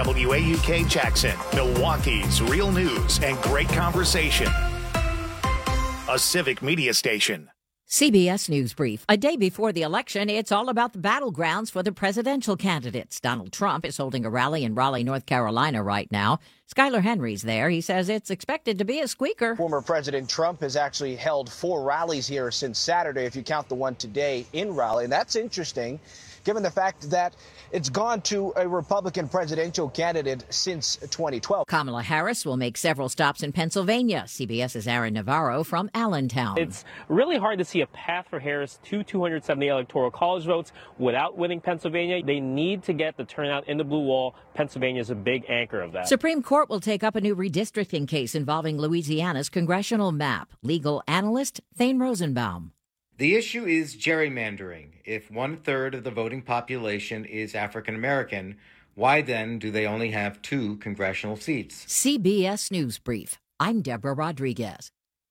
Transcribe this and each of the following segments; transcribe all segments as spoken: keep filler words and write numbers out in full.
W A U K Jackson, Milwaukee's real news and great conversation. A Civic Media station. C B S News Brief. A day before the election, it's all about the battlegrounds for the presidential candidates. Donald Trump is holding a rally in Raleigh, North Carolina right now. Skyler Henry's there. He says it's expected to be a squeaker. Former President Trump has actually held four rallies here since Saturday, if you count the one today in Raleigh. And that's interesting, given the fact that it's gone to a Republican presidential candidate since twenty twelve. Kamala Harris will make several stops in Pennsylvania. CBS's Aaron Navarro from Allentown. It's really hard to see a path for Harris to two hundred seventy electoral college votes without winning Pennsylvania. They need to get the turnout in the blue wall. Pennsylvania is a big anchor of that. Supreme Court will take up a new redistricting case involving Louisiana's congressional map. Legal analyst Thane Rosenbaum. The issue is gerrymandering. If one-third of the voting population is African American, why then do they only have two congressional seats? C B S News Brief. I'm Deborah Rodriguez.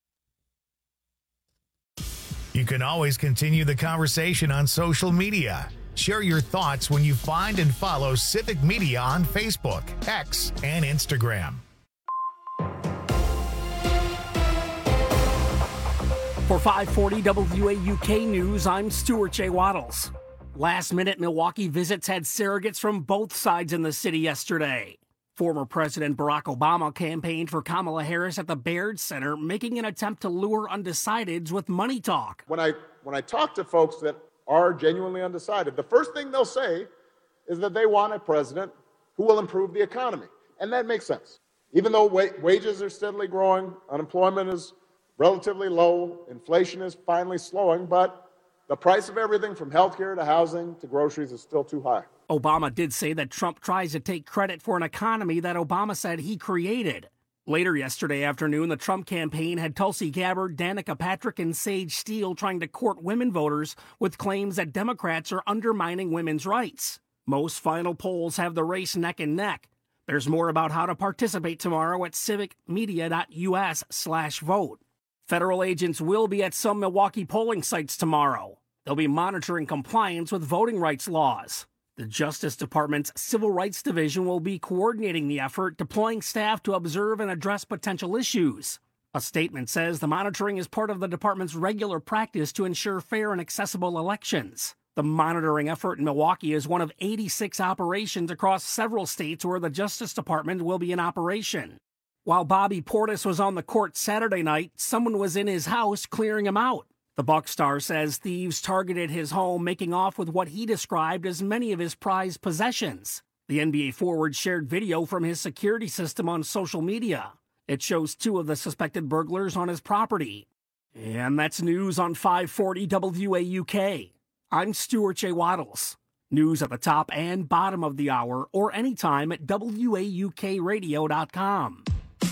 You can always continue the conversation on social media. Share your thoughts when you find and follow Civic Media on Facebook, X, and Instagram. For five forty W A U K News, I'm Stuart J. Waddles. Last-minute Milwaukee visits had surrogates from both sides in the city yesterday. Former President Barack Obama campaigned for Kamala Harris at the Baird Center, making an attempt to lure undecideds with money talk. When I, when I talk to folks that are genuinely undecided, the first thing they'll say is that they want a president who will improve the economy. And that makes sense. Even though wa- wages are steadily growing, unemployment is relatively low, inflation is finally slowing, but the price of everything from healthcare to housing to groceries is still too high. Obama did say that Trump tries to take credit for an economy that Obama said he created. Later yesterday afternoon, the Trump campaign had Tulsi Gabbard, Danica Patrick, and Sage Steele trying to court women voters with claims that Democrats are undermining women's rights. Most final polls have the race neck and neck. There's more about how to participate tomorrow at civicmedia.us slash vote. Federal agents will be at some Milwaukee polling sites tomorrow. They'll be monitoring compliance with voting rights laws. The Justice Department's Civil Rights Division will be coordinating the effort, deploying staff to observe and address potential issues. A statement says the monitoring is part of the department's regular practice to ensure fair and accessible elections. The monitoring effort in Milwaukee is one of eighty-six operations across several states where the Justice Department will be in operation. While Bobby Portis was on the court Saturday night, someone was in his house clearing him out. The Buck star says thieves targeted his home, making off with what he described as many of his prized possessions. The N B A forward shared video from his security system on social media. It shows two of the suspected burglars on his property. And that's news on five forty W A U K. I'm Stuart J. Waddles. News at the top and bottom of the hour or anytime at W A U K radio dot com.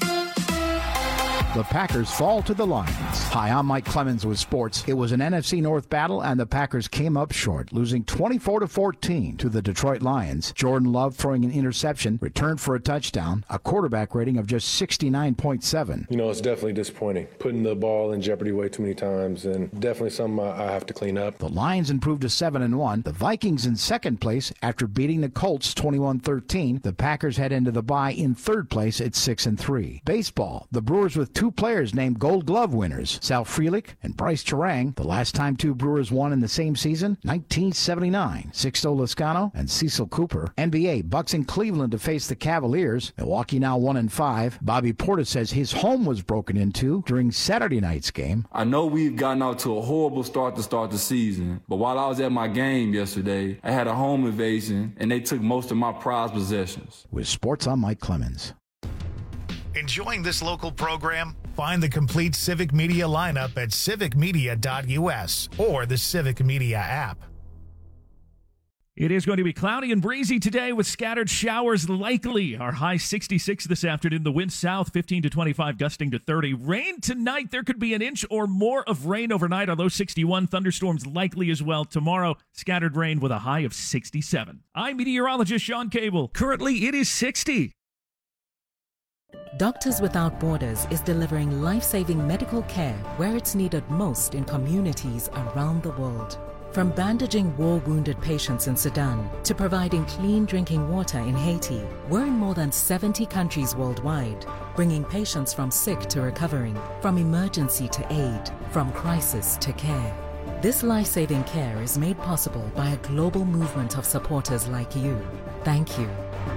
The Packers fall to the Lions. Hi, I'm Mike Clemens with sports. It was an N F C North battle, and the Packers came up short, losing twenty-four to fourteen to the Detroit Lions. Jordan Love throwing an interception, returned for a touchdown, a quarterback rating of just sixty-nine point seven. You know, it's definitely disappointing. Putting the ball in jeopardy way too many times, and definitely something I have to clean up. The Lions improved to seven and one. The Vikings in second place after beating the Colts twenty-one thirteen. The Packers head into the bye in third place at six and three. Baseball, the Brewers with two players named Gold Glove winners, Sal Frelick and Bryce Terang. The last time two Brewers won in the same season, nineteen seventy-nine. Sixto Loscano and Cecil Cooper. N B A, Bucks in Cleveland to face the Cavaliers. Milwaukee now one and five. Bobby Portis says his home was broken into during Saturday night's game. I know we've gotten out to a horrible start to start the season, but while I was at my game yesterday, I had a home invasion and they took most of my prized possessions. With sports, I'm Mike Clemens. Enjoying this local program? Find the complete Civic Media lineup at civic media dot U S or the Civic Media app. It is going to be cloudy and breezy today with scattered showers likely. Our high sixty-six this afternoon. The wind south fifteen to twenty-five, gusting to thirty. Rain tonight. There could be an inch or more of rain overnight, although sixty-one. Thunderstorms likely as well tomorrow. Scattered rain with a high of sixty-seven. I'm meteorologist Sean Cable. Currently, it is sixty. Doctors Without Borders is delivering life-saving medical care where it's needed most in communities around the world. From bandaging war-wounded patients in Sudan to providing clean drinking water in Haiti, we're in more than seventy countries worldwide, bringing patients from sick to recovering, from emergency to aid, from crisis to care. This life-saving care is made possible by a global movement of supporters like you. Thank you.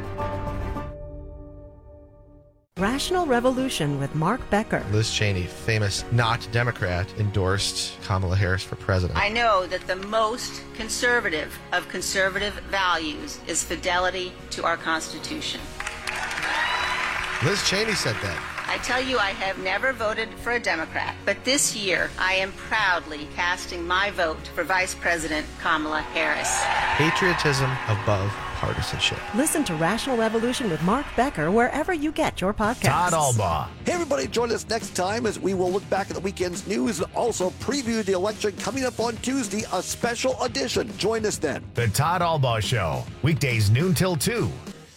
Rational Revolution with Mark Becker. Liz Cheney, famous not Democrat, endorsed Kamala Harris for president. I know that the most conservative of conservative values is fidelity to our Constitution. Liz Cheney said that. I tell you, I have never voted for a Democrat, but this year I am proudly casting my vote for Vice President Kamala Harris. Patriotism above partisanship. Listen to Rational Revolution with Mark Becker wherever you get your podcasts. Todd Albaugh. Hey, everybody, join us next time as we will look back at the weekend's news and also preview the election coming up on Tuesday, a special edition. Join us then. The Todd Albaugh Show, weekdays noon till two.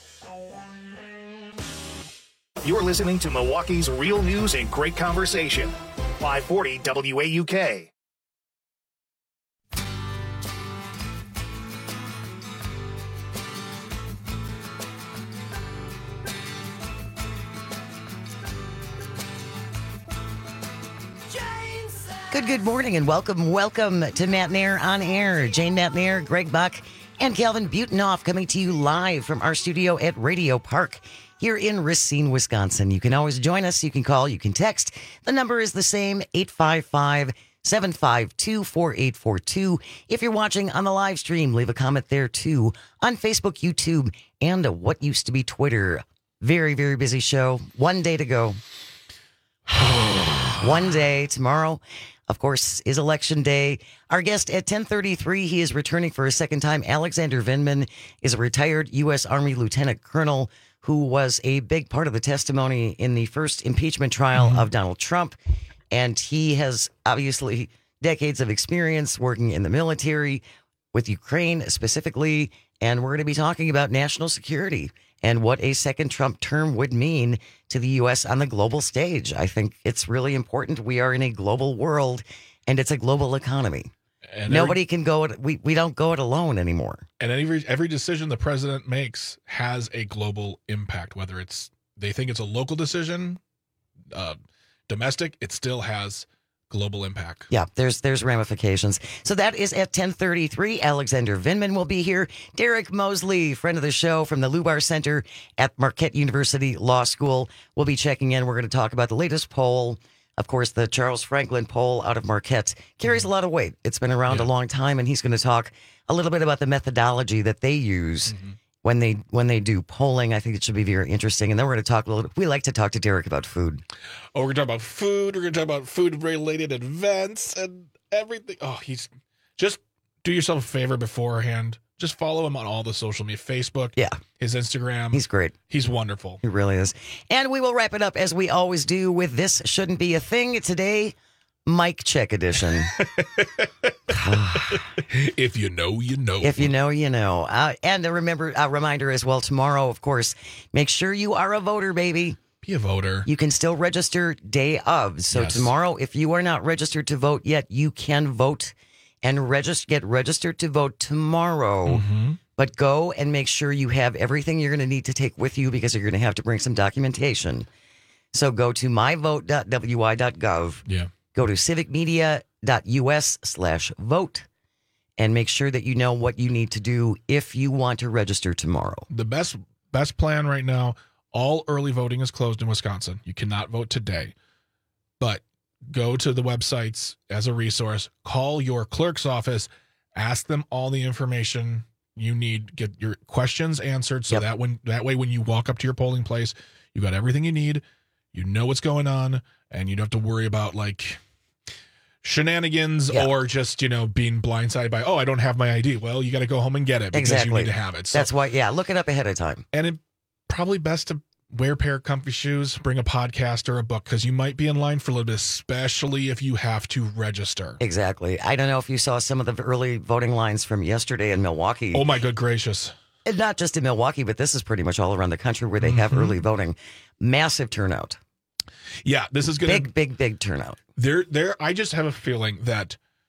You're listening to Milwaukee's real news and great conversation. five forty W A U K. Good, good morning and welcome, welcome to Matt Nair on Air. Jane Matt Nair, Greg Buck, and Calvin Butenoff coming to you live from our studio at Radio Park here in Racine, Wisconsin. You can always join us. You can call, you can text. The number is the same, eight five five, seven five two, four eight four two. If you're watching on the live stream, leave a comment there too on Facebook, YouTube, and what used to be Twitter. Very, very busy show. One day to go. One day. Tomorrow, of course, is Election Day. Our guest at ten thirty-three, he is returning for a second time. Alexander Vindman is a retired U S Army Lieutenant Colonel who was a big part of the testimony in the first impeachment trial mm-hmm. of Donald Trump. And he has obviously decades of experience working in the military with Ukraine specifically. And we're going to be talking about national security and what a second Trump term would mean to the U S on the global stage. I think it's really important. We are in a global world and it's a global economy. And Nobody every, can go it. We, we don't go it alone anymore. And every every decision the president makes has a global impact, whether it's they think it's a local decision, uh, domestic, it still has global impact. Yeah, there's there's ramifications. So that is at ten thirty-three. Alexander Vindman will be here. Derek Mosley, friend of the show from the Lubar Center at Marquette University Law School, will be checking in. We're going to talk about the latest poll. Of course, the Charles Franklin poll out of Marquette carries a lot of weight. It's been around yeah. a long time, and he's going to talk a little bit about the methodology that they use mm-hmm. when they when they do polling. I think it should be very interesting. And then we're going to talk a little. We like to talk to Derek about food. Oh, we're going to talk about food. We're going to talk about food-related events and everything. Oh, he's just do yourself a favor beforehand. Just follow him on all the social media, Facebook, yeah, his Instagram. He's great. He's wonderful. He really is. And we will wrap it up as we always do with This Shouldn't Be a Thing. Today, mic check edition. If you know, you know. If you know, you know. Uh, and a remember, a reminder as well, tomorrow, of course, make sure you are a voter, baby. Be a voter. You can still register day of. So yes. tomorrow, if you are not registered to vote yet, you can vote and register, get registered to vote tomorrow. Mm-hmm. But go and make sure you have everything you're going to need to take with you because you're going to have to bring some documentation. So go to my vote dot w i dot gov. Yeah. Go to civicmedia.us slash vote and make sure that you know what you need to do if you want to register tomorrow. The best best plan right now, all early voting is closed in Wisconsin. You cannot vote today. But go to the websites as a resource, call your clerk's office, ask them all the information you need, get your questions answered so yep. that when that way when you walk up to your polling place, you got everything you need, you know what's going on, and you don't have to worry about like shenanigans yep. or just, you know, being blindsided by, oh, I don't have my I D. Well, you got to go home and get it because exactly. you need to have it. So, that's why, yeah, look it up ahead of time. And it probably best to wear a pair of comfy shoes, bring a podcast or a book, because you might be in line for a little bit, especially if you have to register. Exactly. I don't know if you saw some of the early voting lines from yesterday in Milwaukee. Oh, my good gracious. And not just in Milwaukee, but this is pretty much all around the country where they have mm-hmm. early voting. Massive turnout. Yeah, this is going to... Big, big, big turnout. There, there. I just have a feeling that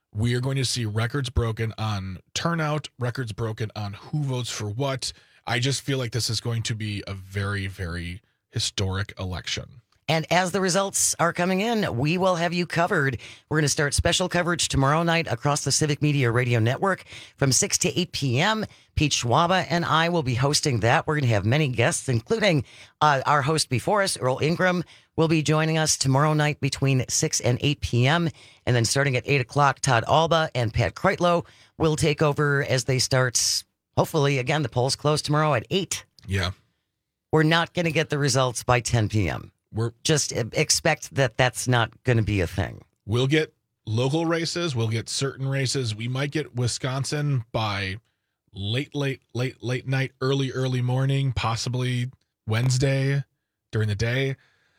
We are going to see records broken on turnout, records broken on who votes for what. I just feel like this is going to be a very, very historic election. And as the results are coming in, we will have you covered. We're going to start special coverage tomorrow night across the Civic Media Radio Network from six to eight p.m. Pete Schwaba and I will be hosting that. We're going to have many guests, including uh, our host before us, Earl Ingram, will be joining us tomorrow night between six and eight p.m. And then starting at eight o'clock, Todd Alba and Pat Kreitlow will take over as they start. Hopefully, again, the polls close tomorrow at eight. Yeah. We're not going to get the results by ten p.m. We're just expect that that's not going to be a thing. We'll get local races. We'll get certain races. We might get Wisconsin by late, late, late, late night, early, early morning, possibly Wednesday during the day.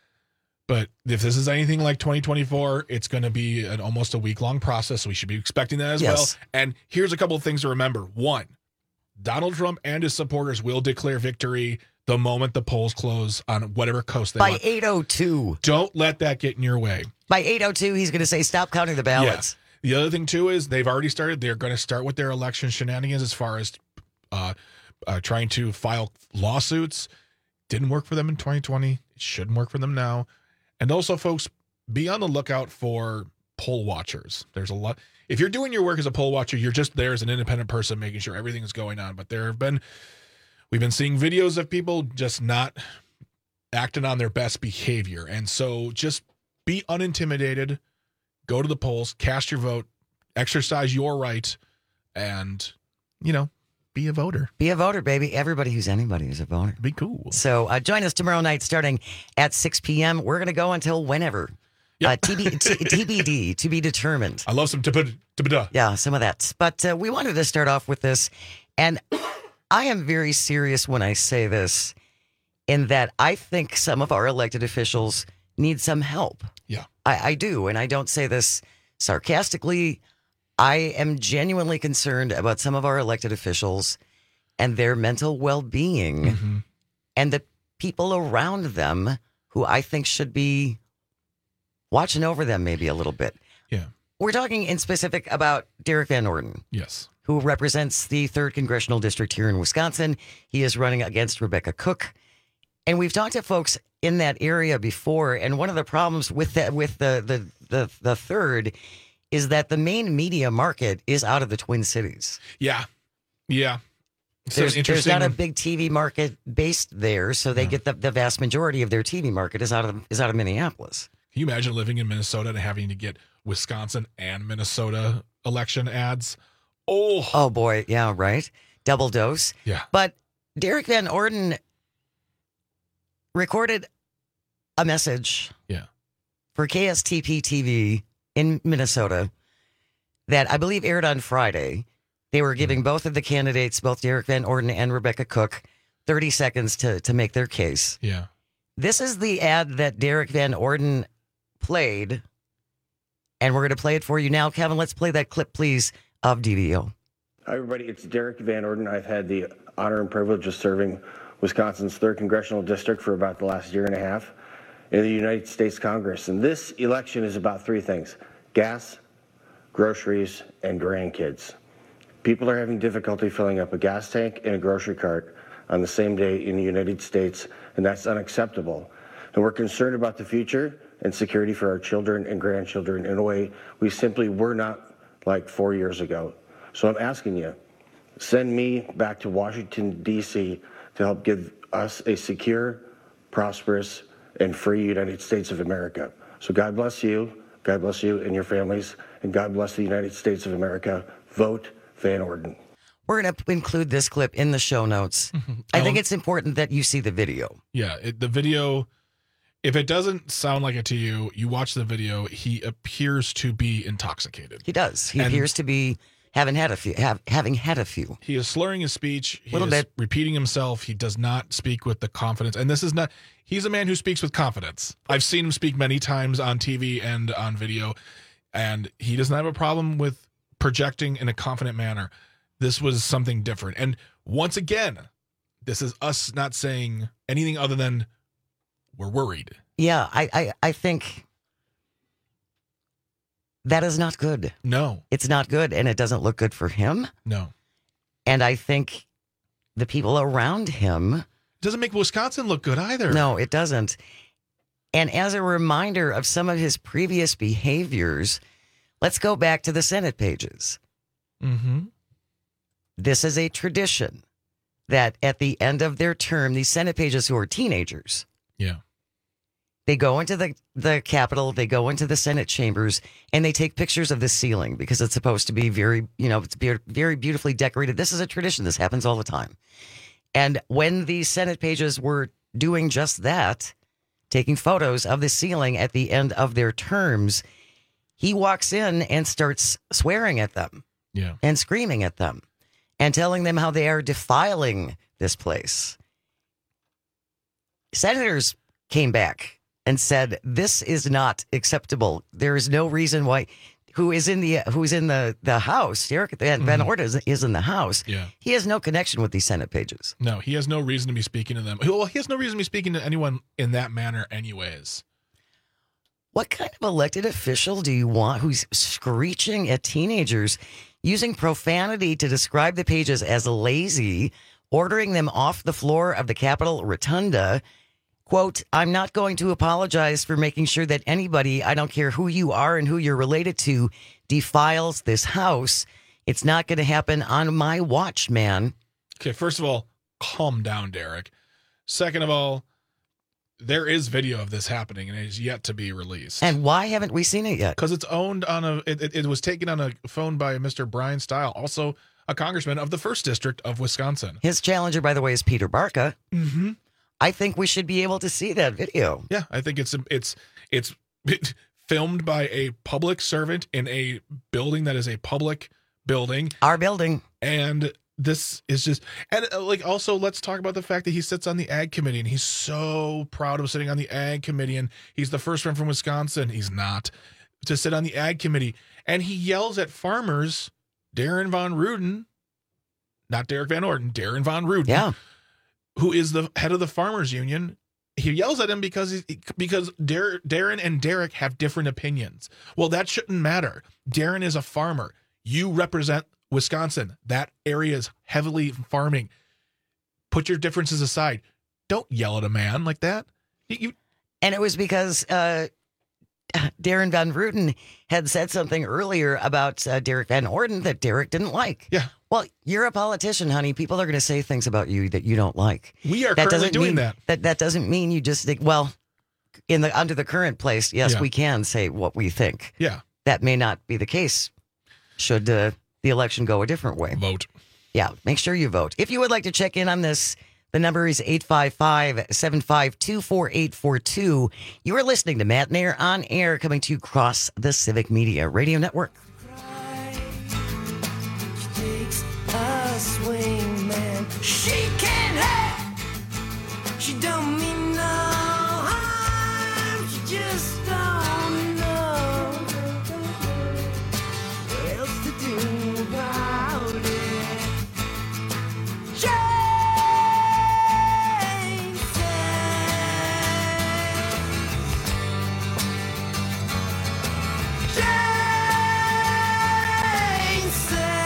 But if this is anything like twenty twenty-four, it's going to be an almost a week-long process. So we should be expecting that as Yes. well. And here's a couple of things to remember. One, Donald Trump and his supporters will declare victory the moment the polls close on whatever coast they By want. eight oh two. Don't let that get in your way. By eight oh two, he's going to say, stop counting the ballots. Yeah. The other thing, too, is they've already started. They're going to start with their election shenanigans as far as uh, uh, trying to file lawsuits. Didn't work for them in twenty twenty. It shouldn't work for them now. And also, folks, be on the lookout for poll watchers. There's a lot. If you're doing your work as a poll watcher, you're just there as an independent person making sure everything is going on. But there have been, we've been seeing videos of people just not acting on their best behavior. And so just be unintimidated, go to the polls, cast your vote, exercise your right, and, you know, be a voter. Be a voter, baby. Everybody who's anybody is a voter. Be cool. So uh, join us tomorrow night starting at six p.m. We're going to go until whenever. Yep. Uh, T B, T, T B D, to be determined. I love some da. Yeah, some of that. But uh, we wanted to start off with this. And I am very serious when I say this, in that I think some of our elected officials need some help. Yeah. I, I do. And I don't say this sarcastically. I am genuinely concerned about some of our elected officials and their mental well-being Mm-hmm. and the people around them who I think should be watching over them maybe a little bit. Yeah. We're talking in specific about Derek Van Orden. Yes. Who represents the third Congressional District here in Wisconsin. He is running against Rebecca Cook. And we've talked to folks in that area before, and one of the problems with the, with the, the, the, the third is that the main media market is out of the Twin Cities. Yeah. Yeah. So There's, there's interesting. not a big T V market based there, so they Yeah. get the, the vast majority of their T V market is out of is out of Minneapolis. Can you imagine living in Minnesota and having to get Wisconsin and Minnesota election ads? Oh, Oh boy, yeah, right. Double dose. yeah. But Derek Van Orden recorded a message Yeah. for K S T P T V in Minnesota that I believe aired on Friday. They were giving both of the candidates, both Derek Van Orden and Rebecca Cook, thirty seconds to, to make their case. Yeah. This is the ad that Derek Van Orden played, and we're going to play it for you now. Kevin, let's play that clip, please, of D V O. Hi, everybody. It's Derek Van Orden. I've had the honor and privilege of serving Wisconsin's third Congressional District for about the last year and a half in the United States Congress. And this election is about three things: gas, groceries, and grandkids. People are having difficulty filling up a gas tank and a grocery cart on the same day in the United States, and that's unacceptable. And we're concerned about the future and security for our children and grandchildren in a way we simply were not like four years ago. So I'm asking you, send me back to Washington, D C to help give us a secure, prosperous, and free United States of America. So God bless you, God bless you and your families, and God bless the United States of America. Vote Van Orden. We're going to include this clip in the show notes. I think it's important that you see the video. Yeah. It, the video, if it doesn't sound like it to you, you watch the video, he appears to be intoxicated. He does. He And- appears to be having had a few. Have, having had a few. He is slurring his speech. He Little is bit. repeating himself. He does not speak with the confidence. And this is not, he's a man who speaks with confidence. I've seen him speak many times on T V and on video, and he doesn't have a problem with projecting in a confident manner. This was something different. And once again, this is us not saying anything other than we're worried. Yeah, I, I, I think That is not good. No. It's not good, and it doesn't look good for him. No. And I think the people around him... Doesn't make Wisconsin look good either. No, it doesn't. And as a reminder of some of his previous behaviors, let's go back to the Senate pages. Mm-hmm. This is a tradition that at the end of their term, these Senate pages who are teenagers... Yeah. They go into the, the Capitol, they go into the Senate chambers, and they take pictures of the ceiling because it's supposed to be very, you know, it's be- very beautifully decorated. This is a tradition. This happens all the time. And when the Senate pages were doing just that, taking photos of the ceiling at the end of their terms, he walks in and starts swearing at them. Yeah. And screaming at them and telling them how they are defiling this place. Senators came back and said, this is not acceptable. There is no reason why, who is in the, who's in the, the House, Derek Van, Van Orden is, is in the House. Yeah. He has no connection with these Senate pages. No, he has no reason to be speaking to them. Well, he has no reason to be speaking to anyone in that manner anyways. What kind of elected official do you want who's screeching at teenagers, using profanity to describe the pages as lazy, ordering them off the floor of the Capitol Rotunda? Quote, I'm not going to apologize for making sure that anybody, I don't care who you are and who you're related to, defiles this house. It's not going to happen on my watch, man. Okay, first of all, calm down, Derek. Second of all, there is video of this happening and it is yet to be released. And why haven't we seen it yet? Because it's owned on a, it, it, it was taken on a phone by Mister Brian Stile, also a congressman of the first district of Wisconsin. His challenger, by the way, is Peter Barca. Mm-hmm. I think we should be able to see that video. Yeah, I think it's it's it's filmed by a public servant in a building that is a public building. Our building. And this is just, and uh, like also let's talk about the fact that he sits on the Ag Committee and he's so proud of sitting on the Ag Committee and he's the first one from Wisconsin. He's not to sit on the Ag Committee and he yells at farmers, Darren Von Ruden, not Derek Van Orden, Darren Von Ruden. Yeah. Who is the head of the farmers union. He yells at him because he, because Dar- Darren and Derek have different opinions. Well, that shouldn't matter. Darren is a farmer. You represent Wisconsin. That area is heavily farming. Put your differences aside. Don't yell at a man like that. You, and it was because uh, Darren Van Ruden had said something earlier about uh, Derek Van Orden that Derek didn't like. Yeah. Well, you're a politician, honey. People are going to say things about you that you don't like. We are that currently doing mean, that. That that doesn't mean you just think, well, in the under the current place, yes, Yeah. we can say what we think. Yeah. That may not be the case should uh, the election go a different way. Vote. Yeah, make sure you vote. If you would like to check in on this, the number is eight five five, seven five two, four eight four two. You are listening to Matt Nair on air, coming to you across the Civic Media Radio Network. Swing man, she can't have. She don't mean no harm. She just don't know what else to do about it. Jane said, Jane said.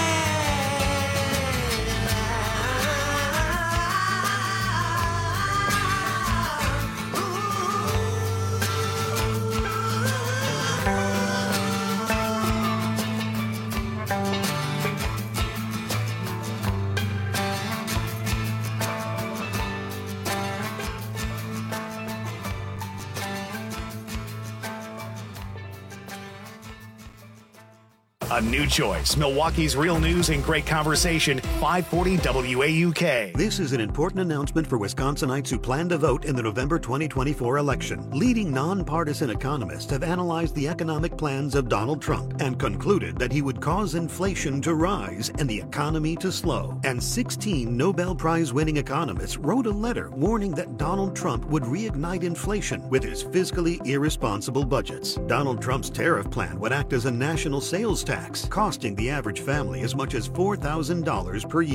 A new choice. Milwaukee's real news and great conversation. five forty W A U K. This is an important announcement for Wisconsinites who plan to vote in the November twenty twenty-four election. Leading nonpartisan economists have analyzed the economic plans of Donald Trump and concluded that he would cause inflation to rise and the economy to slow. And sixteen Nobel Prize-winning economists wrote a letter warning that Donald Trump would reignite inflation with his fiscally irresponsible budgets. Donald Trump's tariff plan would act as a national sales tax, costing the average family as much as four thousand dollars per year.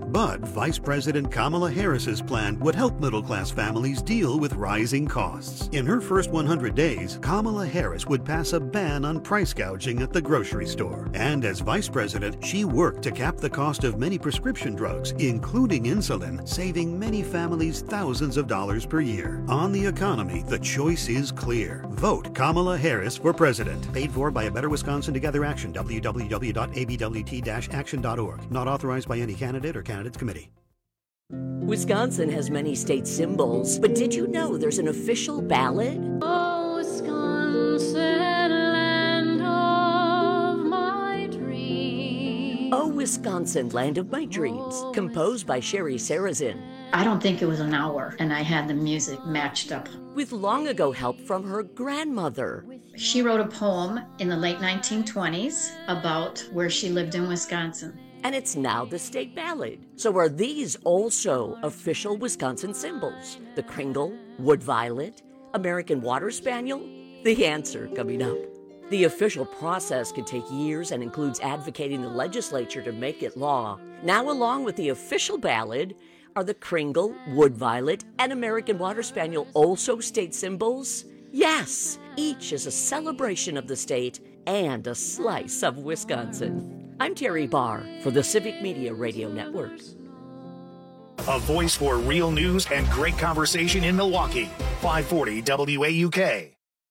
But Vice President Kamala Harris's plan would help middle-class families deal with rising costs. In her first one hundred days, Kamala Harris would pass a ban on price gouging at the grocery store. And as vice president, she worked to cap the cost of many prescription drugs, including insulin, saving many families thousands of dollars per year. On the economy, the choice is clear. Vote Kamala Harris for president. Paid for by A Better Wisconsin Together Action, w w w dot a b w t dash action dot org. Not authorized by any candidate or candidates committee. Wisconsin has many state symbols, but did you know there's an official ballad? Oh, Wisconsin, land of my dreams. Oh, Wisconsin, Land of My Dreams, composed by Sherry Sarazin. I don't think it was an hour, and I had the music matched up. With long ago help from her grandmother. She wrote a poem in the late nineteen twenties about where she lived in Wisconsin. And it's now the state ballad. So are these also official Wisconsin symbols? The Kringle, Wood Violet, American Water Spaniel? The answer coming up. The official process can take years and includes advocating the legislature to make it law. Now, along with the official ballad, are the Kringle, Wood Violet, and American Water Spaniel also state symbols? Yes, each is a celebration of the state and a slice of Wisconsin. I'm Terry Barr for the Civic Media Radio Network. A voice for real news and great conversation in Milwaukee. five forty W A U K.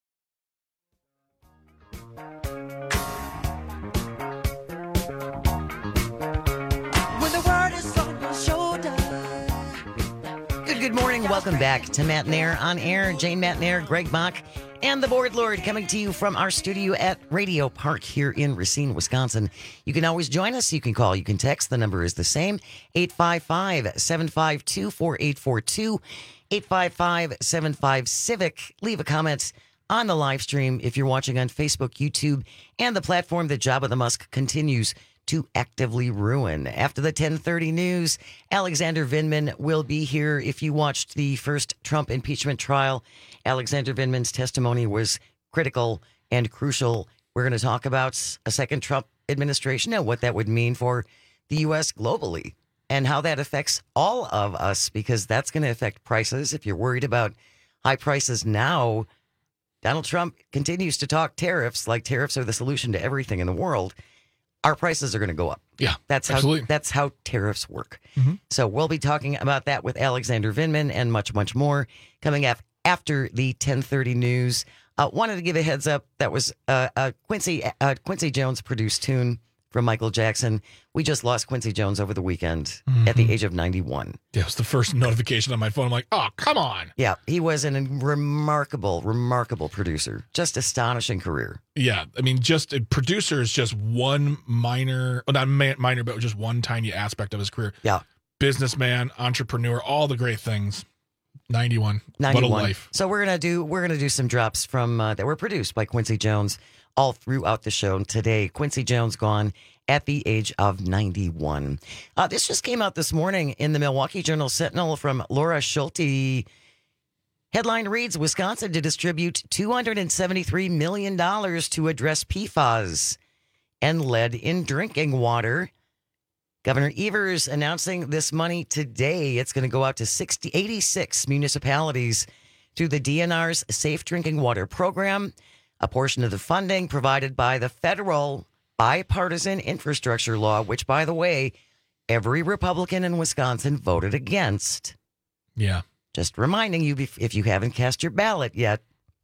Good, good morning. Welcome back to Matt Nair on Air. Jane Matt Nair, Greg Mock, and the Board Lord coming to you from our studio at Radio Park here in Racine, Wisconsin. You can always join us. You can call. You can text. The number is the same, eight five five, seven five two, four eight four two, eight five five, seven five, CIVIC. Leave a comment on the live stream if you're watching on Facebook, YouTube, and the platform that Jabba the Musk continues to actively ruin. After the ten thirty news, Alexander Vindman will be here. If you watched the first Trump impeachment trial, Alexander Vindman's testimony was critical and crucial. We're going to talk about a second Trump administration and what that would mean for the U S globally and how that affects all of us, because that's going to affect prices. If you're worried about high prices now, Donald Trump continues to talk tariffs like tariffs are the solution to everything in the world. Our prices are going to go up. Yeah, that's absolutely. how that's how tariffs work. Mm-hmm. So we'll be talking about that with Alexander Vindman and much, much more coming up after the ten thirty news. Uh, wanted to give a heads up. That was uh, a Quincy uh, Quincy Jones produced tune from Michael Jackson. We just lost Quincy Jones over the weekend mm-hmm. at the age of ninety-one. Yeah, it was the first notification on my phone. I'm like, oh, come on. Yeah, he was a remarkable, remarkable producer. Just astonishing career. Yeah, I mean, just a producer is just one minor, well, not ma- minor, but just one tiny aspect of his career. Yeah. Businessman, entrepreneur, all the great things. ninety-one. ninety-one. What a life. So we're gonna do we're gonna do some drops from uh, that were produced by Quincy Jones all throughout the show today. Quincy Jones gone at the age of ninety-one. Uh, this just came out this morning in the Milwaukee Journal Sentinel from Laura Schulte. Headline reads, Wisconsin to distribute two hundred seventy-three million dollars to address P F A S and lead in drinking water. Governor Evers announcing this money today. It's going to go out to sixty, eighty-six municipalities through the D N R's Safe Drinking Water Program. A portion of the funding provided by the federal bipartisan infrastructure law, which, by the way, every Republican in Wisconsin voted against. Yeah. Just reminding you, if you haven't cast your ballot yet,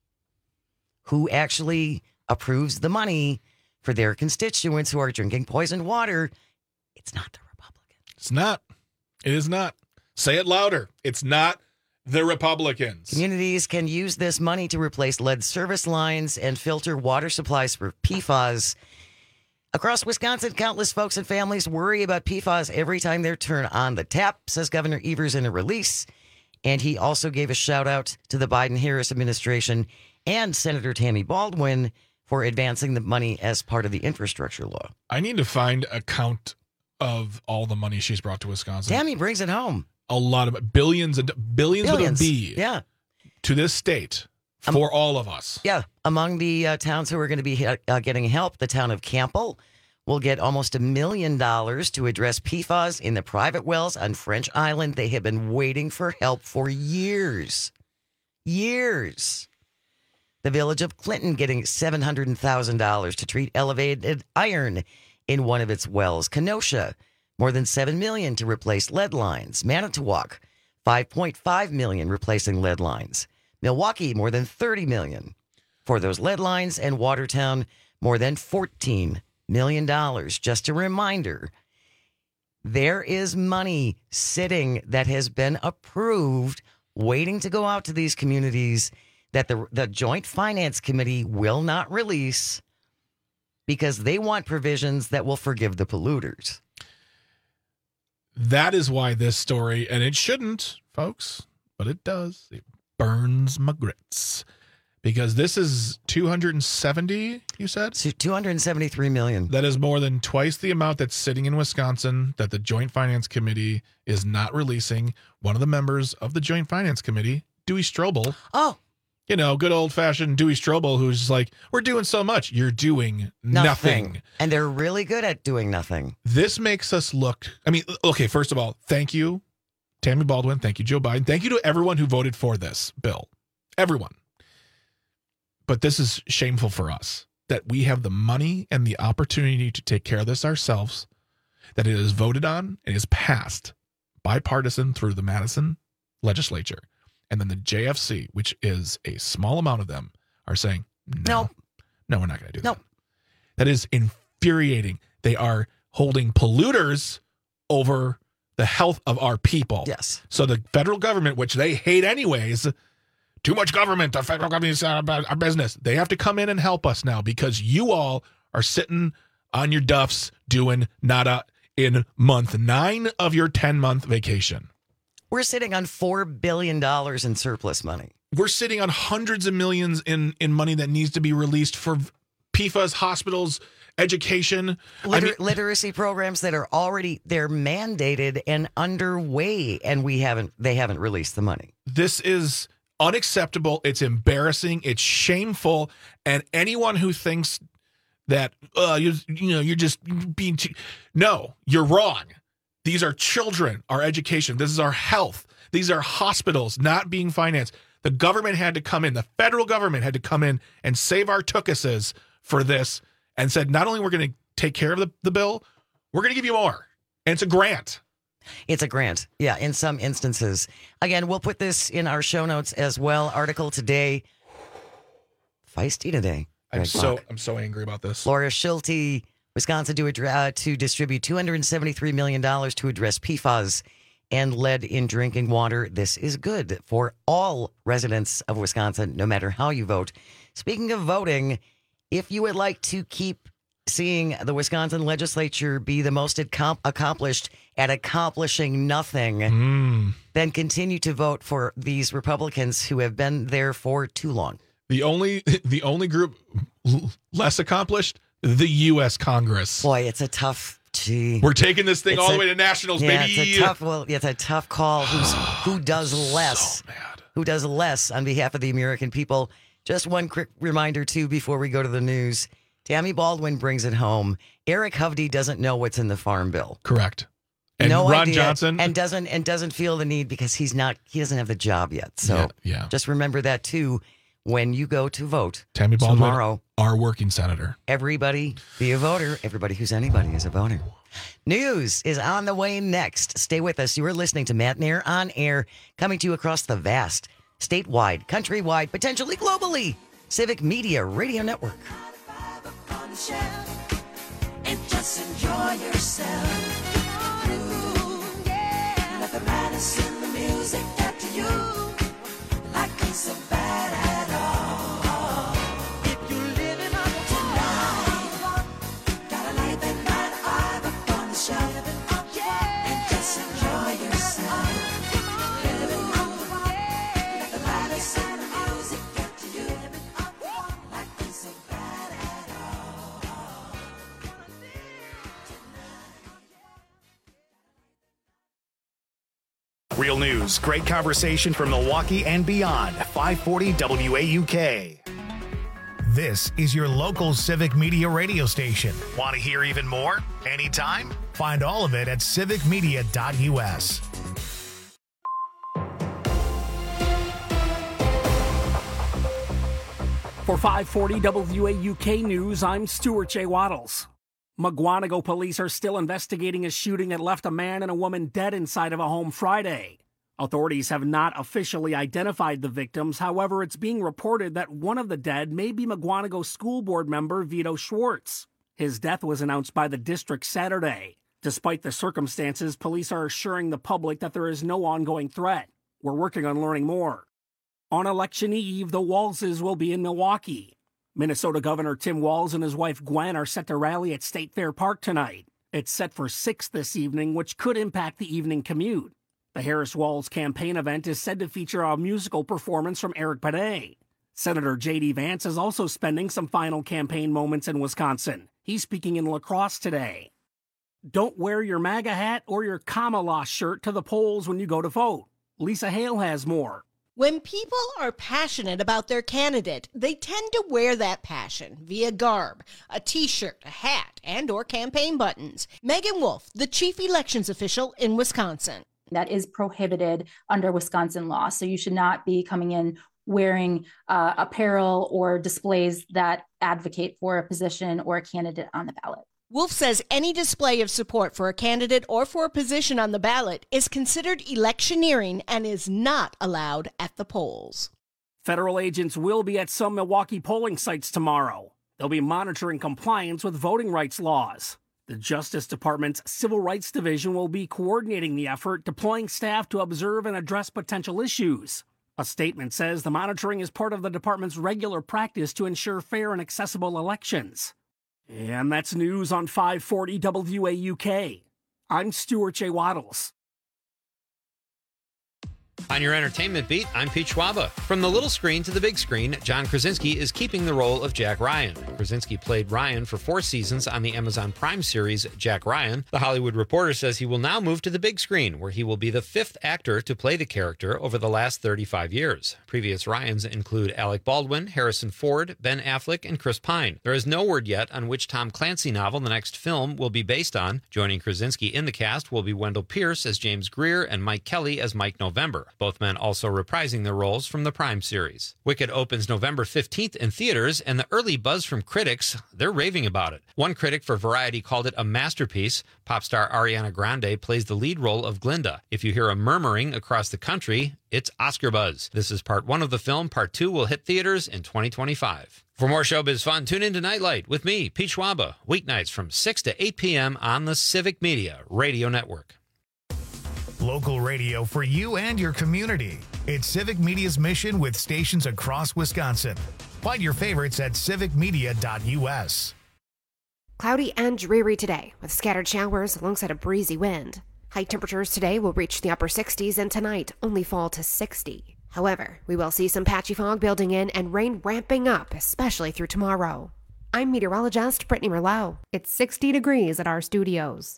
who actually approves the money for their constituents who are drinking poisoned water. It's not the Republicans. It's not. It is not. Say it louder. It's not the Republicans. Communities can use this money to replace lead service lines and filter water supplies for P F A S. Across Wisconsin, countless folks and families worry about P F A S every time they turn on the tap, says Governor Evers in a release. And he also gave a shout out to the Biden-Harris administration and Senator Tammy Baldwin for advancing the money as part of the infrastructure law. I need to find a count of all the money she's brought to Wisconsin. Tammy brings it home. A lot of billions and billions, billions. with a B. Yeah. To this state for um, all of us. Yeah. Among the uh, towns who are going to be uh, getting help, the town of Campbell, will get almost a million dollars to address P F A S in the private wells on French Island. They have been waiting for help for years. Years. The village of Clinton getting seven hundred thousand dollars to treat elevated iron in one of its wells. Kenosha, more than seven million dollars to replace lead lines. Manitowoc, five point five million dollars replacing lead lines. Milwaukee, more than thirty million dollars for those lead lines. And Watertown, more than fourteen million dollars. Just a reminder, there is money sitting that has been approved, waiting to go out to these communities that the, the Joint Finance Committee will not release because they want provisions that will forgive the polluters. That is why this story, and it shouldn't, folks, but it does. It burns my grits. Because this is two hundred seventy, you said? two hundred seventy-three million dollars. That is more than twice the amount that's sitting in Wisconsin that the Joint Finance Committee is not releasing. One of the members of the Joint Finance Committee, Dewey Strobel. Oh. You know, good old-fashioned Dewey Strobel, who's like, we're doing so much. You're doing nothing. nothing. And they're really good at doing nothing. This makes us look, I mean, okay, first of all, thank you, Tammy Baldwin. Thank you, Joe Biden. Thank you to everyone who voted for this bill. Everyone. But this is shameful for us, that we have the money and the opportunity to take care of this ourselves, that it is voted on and is passed bipartisan through the Madison legislature. And then the J F C, which is a small amount of them, are saying, no, no, no we're not going to do no. that. That is infuriating. They are holding polluters over the health of our people. Yes. So the federal government, which they hate anyways, too much government, the federal government is about our business. They have to come in and help us now because you all are sitting on your duffs doing nada in month nine of your ten-month vacation. We're sitting on four billion dollars in surplus money. We're sitting on hundreds of millions in, in money that needs to be released for P F A S, hospitals, education. Liter- I mean, literacy programs that are already, they're mandated and underway, and we haven't, they haven't released the money. This is unacceptable. It's embarrassing. It's shameful. And anyone who thinks that, uh, you, you know, you're just being, too, no, you're wrong. These are children, our education. This is our health. These are hospitals not being financed. The government had to come in. The federal government had to come in and save our tookuses for this and said, not only we're going to take care of the, the bill, we're going to give you more. And it's a grant. It's a grant. Yeah, in some instances. Again, we'll put this in our show notes as well. Article today. Feisty today. I'm Greg so Block. I'm so angry about this. Laura Schulte, Wisconsin, to, uh, to distribute two hundred seventy-three million dollars to address P F A S and lead in drinking water. This is good for all residents of Wisconsin, no matter how you vote. Speaking of voting, if you would like to keep seeing the Wisconsin legislature be the most accom- accomplished at accomplishing nothing, mm. then continue to vote for these Republicans who have been there for too long. The only the only group less accomplished, the U S Congress. Boy, it's a tough. Gee. We're taking this thing It's all a- the way to nationals, yeah, baby. It's a tough. Well, it's a tough call. Who's, who does less? So mad. Who does less on behalf of the American people? Just one quick reminder too before we go to the news. Tammy Baldwin brings it home. Eric Hovde doesn't know what's in the Farm Bill. Correct. And no Ron idea, Johnson and doesn't and doesn't feel the need because he's not. He doesn't have the job yet. So Yeah, yeah. just remember that too when you go to vote Tammy Baldwin, tomorrow. our working senator. Everybody be a voter. Everybody who's anybody is a voter. News is on the way next. Stay with us. You are listening to Matt Nair on Air, coming to you across the vast, statewide, countrywide, potentially globally, Civic Media Radio Network. And just enjoy yourself. Ooh, yeah. Nothing matters in the music that to you like it's so bad at all. If you're living on tonight, gotta lay that nine five up on the shelf. And just enjoy yourself. Nothing matters in the music that to you like it's so bad at all. Real news, great conversation from Milwaukee and beyond. five forty W A U K. This is your local Civic Media radio station. Want to hear even more? Anytime? Find all of it at civic media dot u s. For five forty W A U K News, I'm Stuart J. Waddles. Mukwonago police are still investigating a shooting that left a man and a woman dead inside of a home Friday. Authorities have not officially identified the victims. However, it's being reported that one of the dead may be Mukwonago School Board member Vito Schwartz. His death was announced by the district Saturday. Despite the circumstances, police are assuring the public that there is no ongoing threat. We're working on learning more. On election eve, the Walzes will be in Milwaukee. Minnesota Governor Tim Walz and his wife Gwen are set to rally at State Fair Park tonight. It's set for six this evening, which could impact the evening commute. The Harris Walz campaign event is said to feature a musical performance from Eric Bede. Senator J D Vance is also spending some final campaign moments in Wisconsin. He's speaking in La Crosse today. Don't wear your MAGA hat or your Kamala shirt to the polls when you go to vote. Lisa Hale has more. When people are passionate about their candidate, they tend to wear that passion via garb, a t-shirt, a hat, and or campaign buttons. Megan Wolf, the chief elections official in Wisconsin. That is prohibited under Wisconsin law. So you should not be coming in wearing uh, apparel or displays that advocate for a position or a candidate on the ballot. Wolf says any display of support for a candidate or for a position on the ballot is considered electioneering and is not allowed at the polls. Federal agents will be at some Milwaukee polling sites tomorrow. They'll be monitoring compliance with voting rights laws. The Justice Department's Civil Rights Division will be coordinating the effort, deploying staff to observe and address potential issues. A statement says the monitoring is part of the department's regular practice to ensure fair and accessible elections. And that's news on five forty W A U K. I'm Stuart J. Waddles. On your entertainment beat, I'm Pete Schwaba. From the little screen to the big screen, John Krasinski is keeping the role of Jack Ryan. Krasinski played Ryan for four seasons on the Amazon Prime series Jack Ryan. The Hollywood Reporter says he will now move to the big screen, where he will be the fifth actor to play the character over the last thirty-five years. Previous Ryans include Alec Baldwin, Harrison Ford, Ben Affleck, and Chris Pine. There is no word yet on which Tom Clancy novel the next film will be based on. Joining Krasinski in the cast will be Wendell Pierce as James Greer and Mike Kelly as Mike November. Both men also reprising their roles from the Prime series. Wicked opens November fifteenth in theaters, and the early buzz from critics, they're raving about it. One critic for Variety called it a masterpiece. Pop star Ariana Grande plays the lead role of Glinda. If you hear a murmuring across the country, it's Oscar buzz. This is part one of the film. Part two will hit theaters in twenty twenty-five. For more showbiz fun, tune in to Nightlight with me, Pete Schwaba, weeknights from six to eight p.m. on the Civic Media Radio Network. Local radio for you and your community. It's Civic Media's mission with stations across Wisconsin. Find your favorites at civic media dot u s. Cloudy and dreary today, with scattered showers alongside a breezy wind. High temperatures today will reach the upper sixties, and tonight only fall to sixty. However, we will see some patchy fog building in and rain ramping up, especially through tomorrow. I'm meteorologist Brittany Merlot. It's sixty degrees at our studios.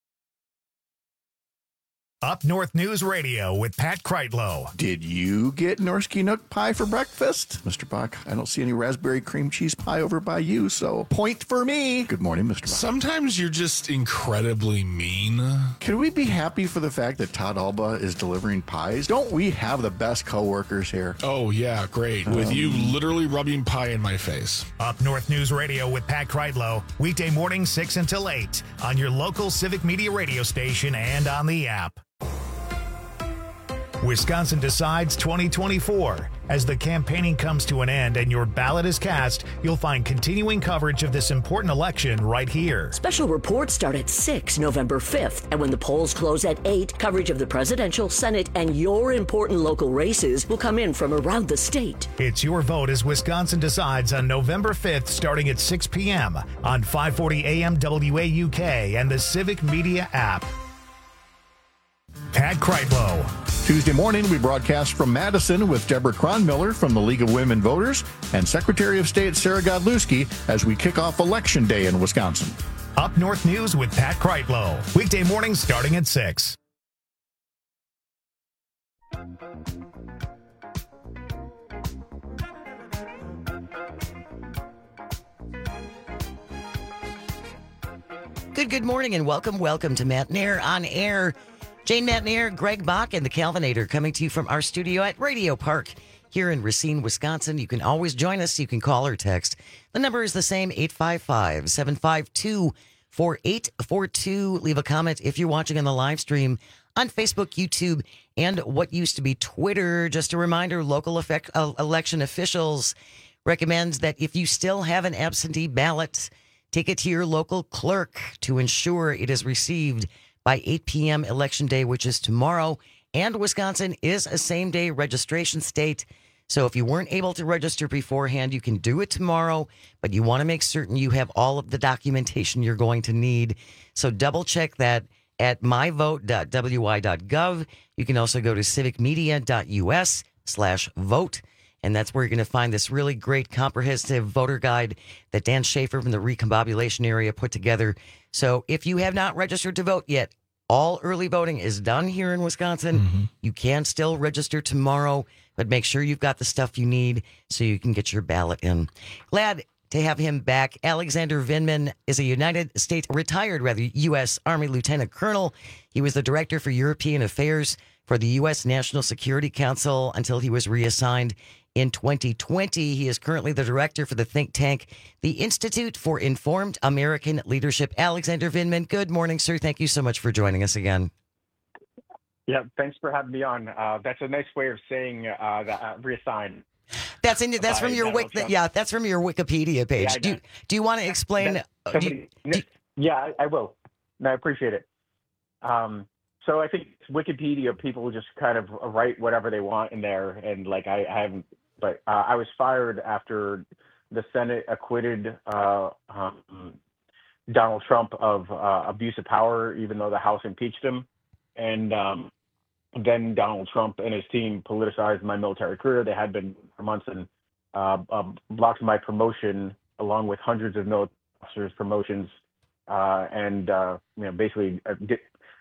Up North News Radio with Pat Kreitlow. Did you get Norsky Nook pie for breakfast? Mister Bach, I don't see any raspberry cream cheese pie over by you, so point for me. Good morning, Mister Bach. Sometimes you're just incredibly mean. Can we be happy for the fact that Todd Alba is delivering pies? Don't we have the best coworkers here? Oh, yeah, great. With um, you literally rubbing pie in my face. Up North News Radio with Pat Kreitlow. Weekday morning, six until eight on your local Civic Media radio station and on the app. Wisconsin Decides twenty twenty-four. As the campaigning comes to an end and your ballot is cast, you'll find continuing coverage of this important election right here. Special reports start at six November fifth, and when the polls close at eight, coverage of the presidential, Senate, and your important local races will come in from around the state. It's your vote as Wisconsin Decides on November fifth, starting at six p.m. on five forty A M W A U K and the Civic Media app. Pat Kreitlow. Tuesday morning, we broadcast from Madison with Deborah Kronmiller from the League of Women Voters and Secretary of State Sarah Godlewski as we kick off Election Day in Wisconsin. Up North News with Pat Kreitlow. Weekday mornings starting at six. Good, good morning and welcome, welcome to Matt Nair on Air. Jane Matt Nair, Greg Bach, and the Calvinator coming to you from our studio at Radio Park here in Racine, Wisconsin. You can always join us. You can call or text. The number is the same, eight five five, seven five two, four eight four two. Leave a comment if you're watching on the live stream on Facebook, YouTube, and what used to be Twitter. Just a reminder, local effect, uh, election officials recommend that if you still have an absentee ballot, take it to your local clerk to ensure it is received by eight p.m. Election Day, which is tomorrow. And Wisconsin is a same-day registration state. So if you weren't able to register beforehand, you can do it tomorrow, but you want to make certain you have all of the documentation you're going to need. So double-check that at my vote dot w y dot gov. You can also go to civicmedia.us slash vote. And that's where you're going to find this really great comprehensive voter guide that Dan Schaefer from the Recombobulation area put together. So if you have not registered to vote yet, all early voting is done here in Wisconsin. Mm-hmm. You can still register tomorrow, but make sure you've got the stuff you need so you can get your ballot in. Glad to have him back. Alexander Vindman is a United States, retired rather, U S Army Lieutenant Colonel. He was the Director for European Affairs for the U S National Security Council until he was reassigned in twenty twenty. He is currently the director for the think tank, the Institute for Informed American Leadership. Alexander Vindman, good morning, sir. Thank you so much for joining us again. Yeah, thanks for having me on. Uh, that's a nice way of saying uh, that, uh, reassigned. That's in. That's from your wik. Yeah, that's from your Wikipedia page. Yeah, do you, Do you want to explain? That, uh, do you, do you, yeah, I, I will. No, I appreciate it. Um, so I think Wikipedia people just kind of write whatever they want in there, and like I, I haven't. But uh, I was fired after the Senate acquitted uh, um, Donald Trump of uh, abuse of power, even though the House impeached him. And um, then Donald Trump and his team politicized my military career. They had been for months and uh, uh, blocked my promotion along with hundreds of military officers' promotions. Uh, and, uh, you know, basically uh, get,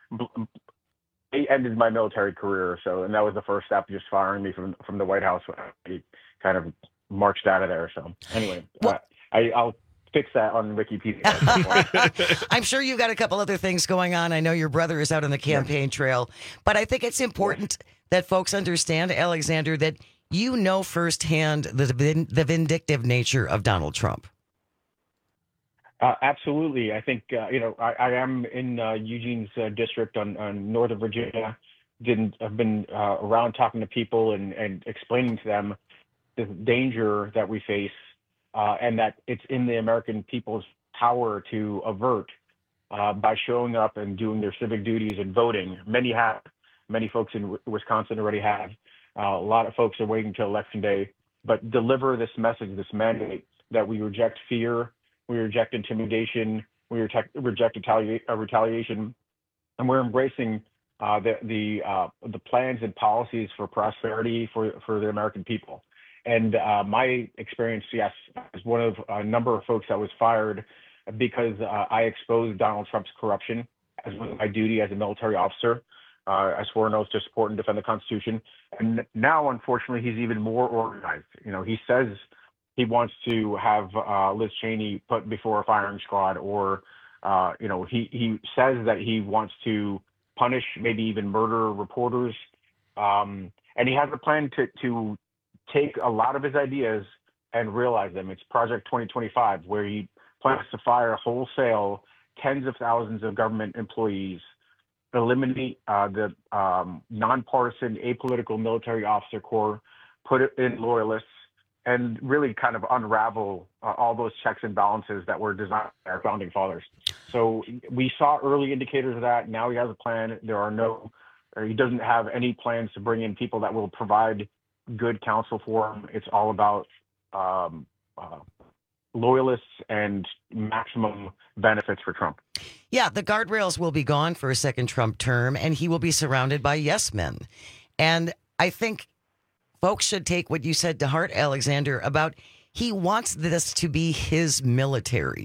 It ended my military career, so and that was the first step, just firing me from from the White House. I kind of marched out of there. So anyway, well, uh, I, I'll fix that on Wikipedia. I'm sure you've got a couple other things going on. I know your brother is out on the campaign trail, but I think it's important that folks understand, Alexander, that you know firsthand the the vindictive nature of Donald Trump. Uh, absolutely. I think, uh, you know, I, I am in uh, Eugene's uh, district on, on Northern Virginia. Didn't, I've been uh, around talking to people and, and explaining to them the danger that we face uh, and that it's in the American people's power to avert uh, by showing up and doing their civic duties and voting. Many have. Many folks in Wisconsin already have. Uh, a lot of folks are waiting till Election Day. But deliver this message, this mandate that we reject fear, we reject intimidation, we reject, reject retali- uh, retaliation, and we're embracing uh, the the uh, the plans and policies for prosperity for, for the American people. And uh, my experience, yes, as one of a number of folks that was fired because uh, I exposed Donald Trump's corruption, as was my duty as a military officer. Uh, I swore an oath to support and defend the Constitution. And now, unfortunately, he's even more organized. You know, he says he wants to have uh, Liz Cheney put before a firing squad, or, uh, you know, he, he says that he wants to punish, maybe even murder reporters. Um, and he has a plan to, to take a lot of his ideas and realize them. It's Project twenty twenty-five, where he plans to fire wholesale tens of thousands of government employees, eliminate uh, the um, nonpartisan, apolitical military officer corps, put it in loyalists, and really kind of unravel uh, all those checks and balances that were designed by our founding fathers. So we saw early indicators of that. Now he has a plan. There are no, or he doesn't have any plans to bring in people that will provide good counsel for him. It's all about um, uh, loyalists and maximum benefits for Trump. Yeah, the guardrails will be gone for a second Trump term, and he will be surrounded by yes men. And I think folks should take what you said to heart, Alexander, about he wants this to be his military,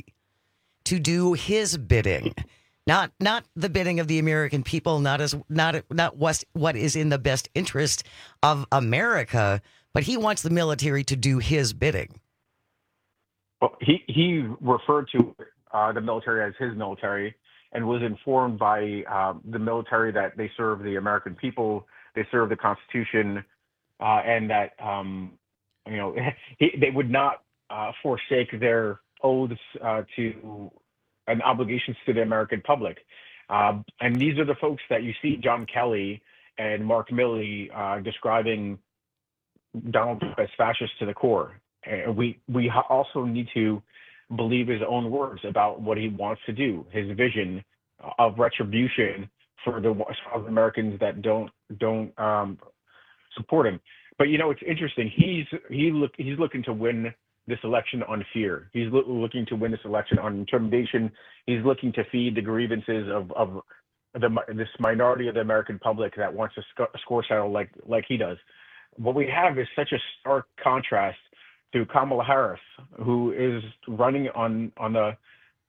to do his bidding, not not the bidding of the American people, not as not not what what is in the best interest of America, but he wants the military to do his bidding. Well, he he referred to uh, the military as his military, and was informed by uh, the military that they serve the American people, they serve the Constitution, uh, and that um, you know he, they would not uh, forsake their oaths uh, to and obligations to the American public. Uh, and these are the folks that you see John Kelly and Mark Milley uh, describing Donald Trump as fascist to the core. And we we also need to believe his own words about what he wants to do, his vision of retribution for the South Americans that don't don't um, support him. But you know, it's interesting. He's he look he's looking to win this election on fear. He's lo- looking to win this election on intimidation. He's looking to feed the grievances of of the this minority of the American public that wants to sc- score settle like like he does. What we have is such a stark contrast to Kamala Harris, who is running on on the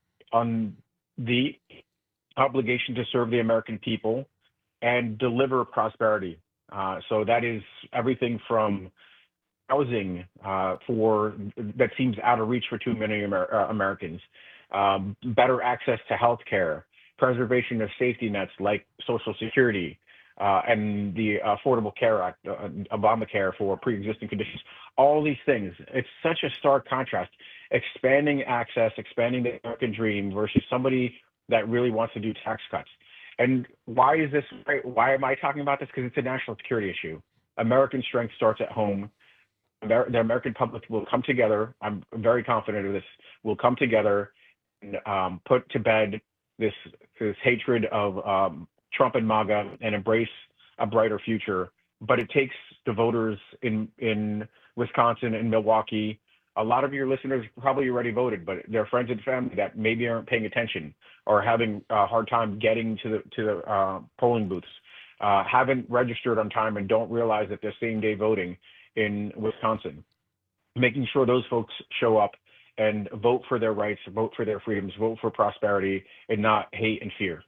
on the obligation to serve the American people and deliver prosperity. Uh, so that is everything from housing uh, for that seems out of reach for too many Amer- uh, Americans, um, better access to health care, preservation of safety nets like Social Security, uh, and the Affordable Care Act, uh, Obamacare for pre-existing conditions, all these things. It's such a stark contrast, expanding access, expanding the American dream versus somebody that really wants to do tax cuts. And why is this, why am I talking about this? Because it's a national security issue. American strength starts at home. Amer- the American public will come together. I'm very confident of this. Will come together and um, put to bed this this hatred of um, Trump and MAGA and embrace a brighter future. But it takes the voters in in Wisconsin and Milwaukee. A lot of your listeners probably already voted, but their friends and family that maybe aren't paying attention or having a hard time getting to the to the uh, polling booths, uh, haven't registered on time and don't realize that they're same day voting in Wisconsin. Making sure those folks show up and vote for their rights, vote for their freedoms, vote for prosperity, and not hate and fear.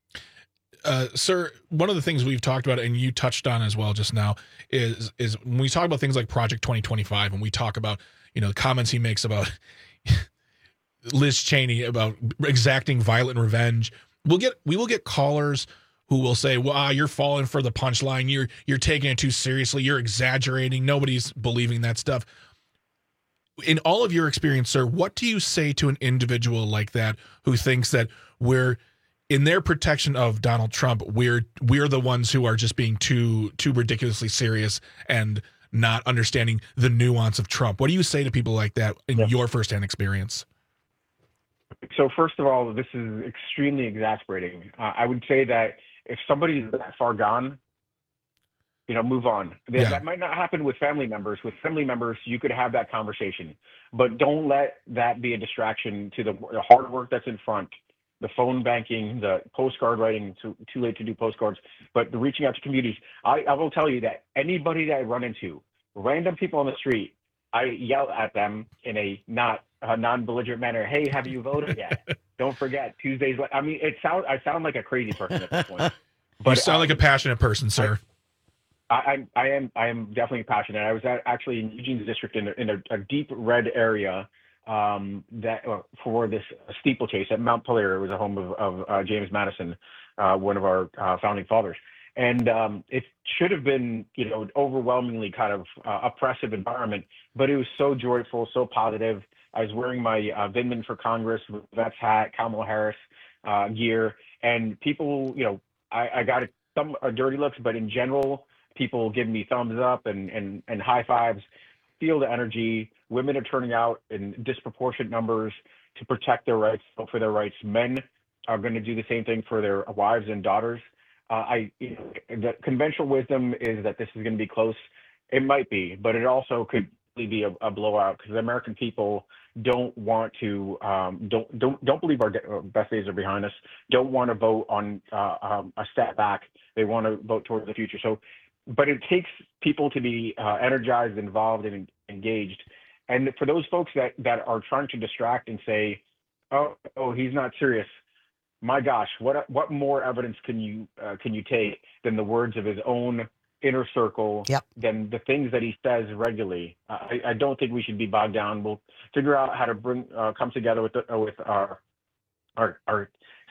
Uh, sir, one of the things we've talked about, and you touched on as well just now, is is when we talk about things like Project twenty twenty-five, and we talk about, you know, the comments he makes about Liz Cheney about exacting violent revenge. We'll get we will get callers who will say, "Well, ah, you're falling for the punchline. You're you're taking it too seriously. You're exaggerating. Nobody's believing that stuff." In all of your experience, sir, what do you say to an individual like that who thinks that we're in their protection of Donald Trump, we're we're the ones who are just being too too ridiculously serious and not understanding the nuance of Trump? What do you say to people like that in yeah. your firsthand experience? So first of all, this is extremely exasperating. Uh, I would say that if somebody's that far gone, you know, move on. That, yeah. that might not happen with family members. With family members, you could have that conversation, but don't let that be a distraction to the, the hard work that's in front, the phone banking, the postcard writing, too, too late to do postcards, but the reaching out to communities. I, I will tell you that anybody that I run into, random people on the street, I yell at them in a not a non-belligerent manner. Hey, have you voted yet? Don't forget Tuesdays. I mean, it sounds. I sound like a crazy person at this point. But you sound I, like a passionate person, sir. I, I, I am. I am definitely passionate. I was at, actually in Eugene's district in a, in a, a deep red area um, that uh, for this steeplechase at Mount Polaire. It was a home of, of uh, James Madison, uh, one of our uh, founding fathers. And um, it should have been, you know, an overwhelmingly kind of uh, oppressive environment, but it was so joyful, so positive. I was wearing my uh, Vindman for Congress vets hat, Kamala Harris uh, gear, and people, you know, I, I got some uh, dirty looks, but in general, people give me thumbs up and, and, and high fives. Feel the energy. Women are turning out in disproportionate numbers to protect their rights, vote for their rights. Men are going to do the same thing for their wives and daughters. Uh, I, you know, the conventional wisdom is that this is going to be close. It might be, but it also could be a, a blowout because the American people don't want to, um, don't don't don't believe our de- best days are behind us. Don't want to vote on uh, um, a step back. They want to vote towards the future. So, but it takes people to be uh, energized, involved, and engaged. And for those folks that that are trying to distract and say, "Oh, oh, he's not serious." My gosh, what what more evidence can you uh, can you take than the words of his own inner circle, yep. than the things that he says regularly? Uh, I, I don't think we should be bogged down. We'll figure out how to bring uh, come together with the, uh, with our, our our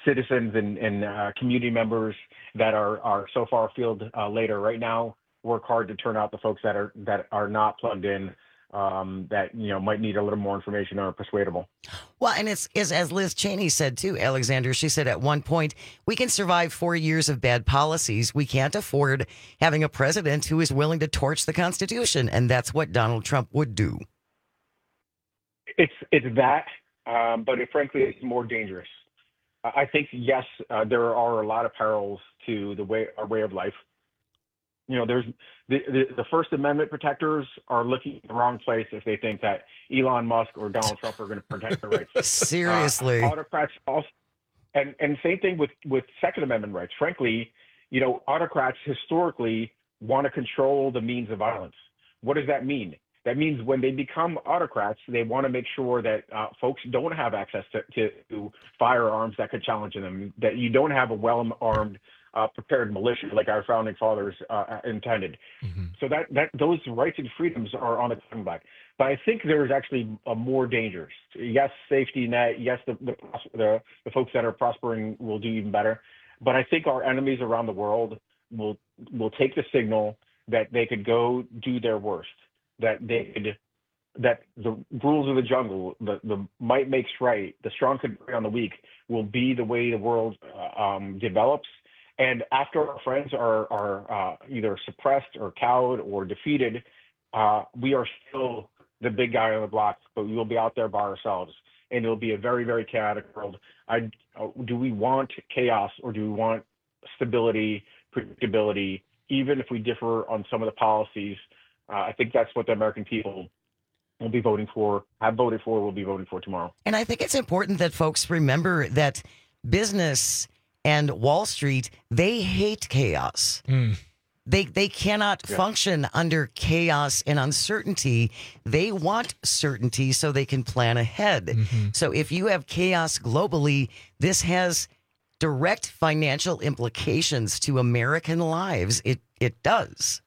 citizens and, and uh, community members that are, are so far afield uh, later. Right now, work hard to turn out the folks that are that are not plugged in, um, that you know might need a little more information or are persuadable. Well, and it's, it's as Liz Cheney said too, Alexander. She said at one point, we can survive four years of bad policies. We can't afford having a president who is willing to torch the Constitution, and that's what Donald Trump would do. It's it's that, um, but it, frankly, it's more dangerous. I think yes, uh, there are a lot of perils to the way our way of life. You know, there's the, the, the First Amendment protectors are looking in the wrong place if they think that Elon Musk or Donald Trump are going to protect their rights. Seriously. Uh, autocrats also, and, and same thing with, with Second Amendment rights. Frankly, you know, autocrats historically want to control the means of violence. What does that mean? That means when they become autocrats, they want to make sure that uh, folks don't have access to, to, to firearms that could challenge them, that you don't have a well-armed Uh, prepared militia like our founding fathers uh, intended. Mm-hmm. So that, that those rights and freedoms are on the cutting block. But I think there's actually uh, more dangers. Yes, safety net. Yes, the, the the the folks that are prospering will do even better. But I think our enemies around the world will will take the signal that they could go do their worst. That they could that the rules of the jungle, the the might makes right. The strong could prey on the weak will be the way the world uh, um, develops. And after our friends are, are uh, either suppressed or cowed or defeated, uh, we are still the big guy on the block, but we will be out there by ourselves. And it'll be a very, very chaotic world. I, uh, do we want chaos or do we want stability, predictability, even if we differ on some of the policies? Uh, I think that's what the American people will be voting for, have voted for, will be voting for tomorrow. And I think it's important that folks remember that business and Wall Street, they hate chaos. Mm. They they cannot yeah. function under chaos and uncertainty. They want certainty so they can plan ahead. Mm-hmm. So if you have chaos globally, this has direct financial implications to American lives. It it does.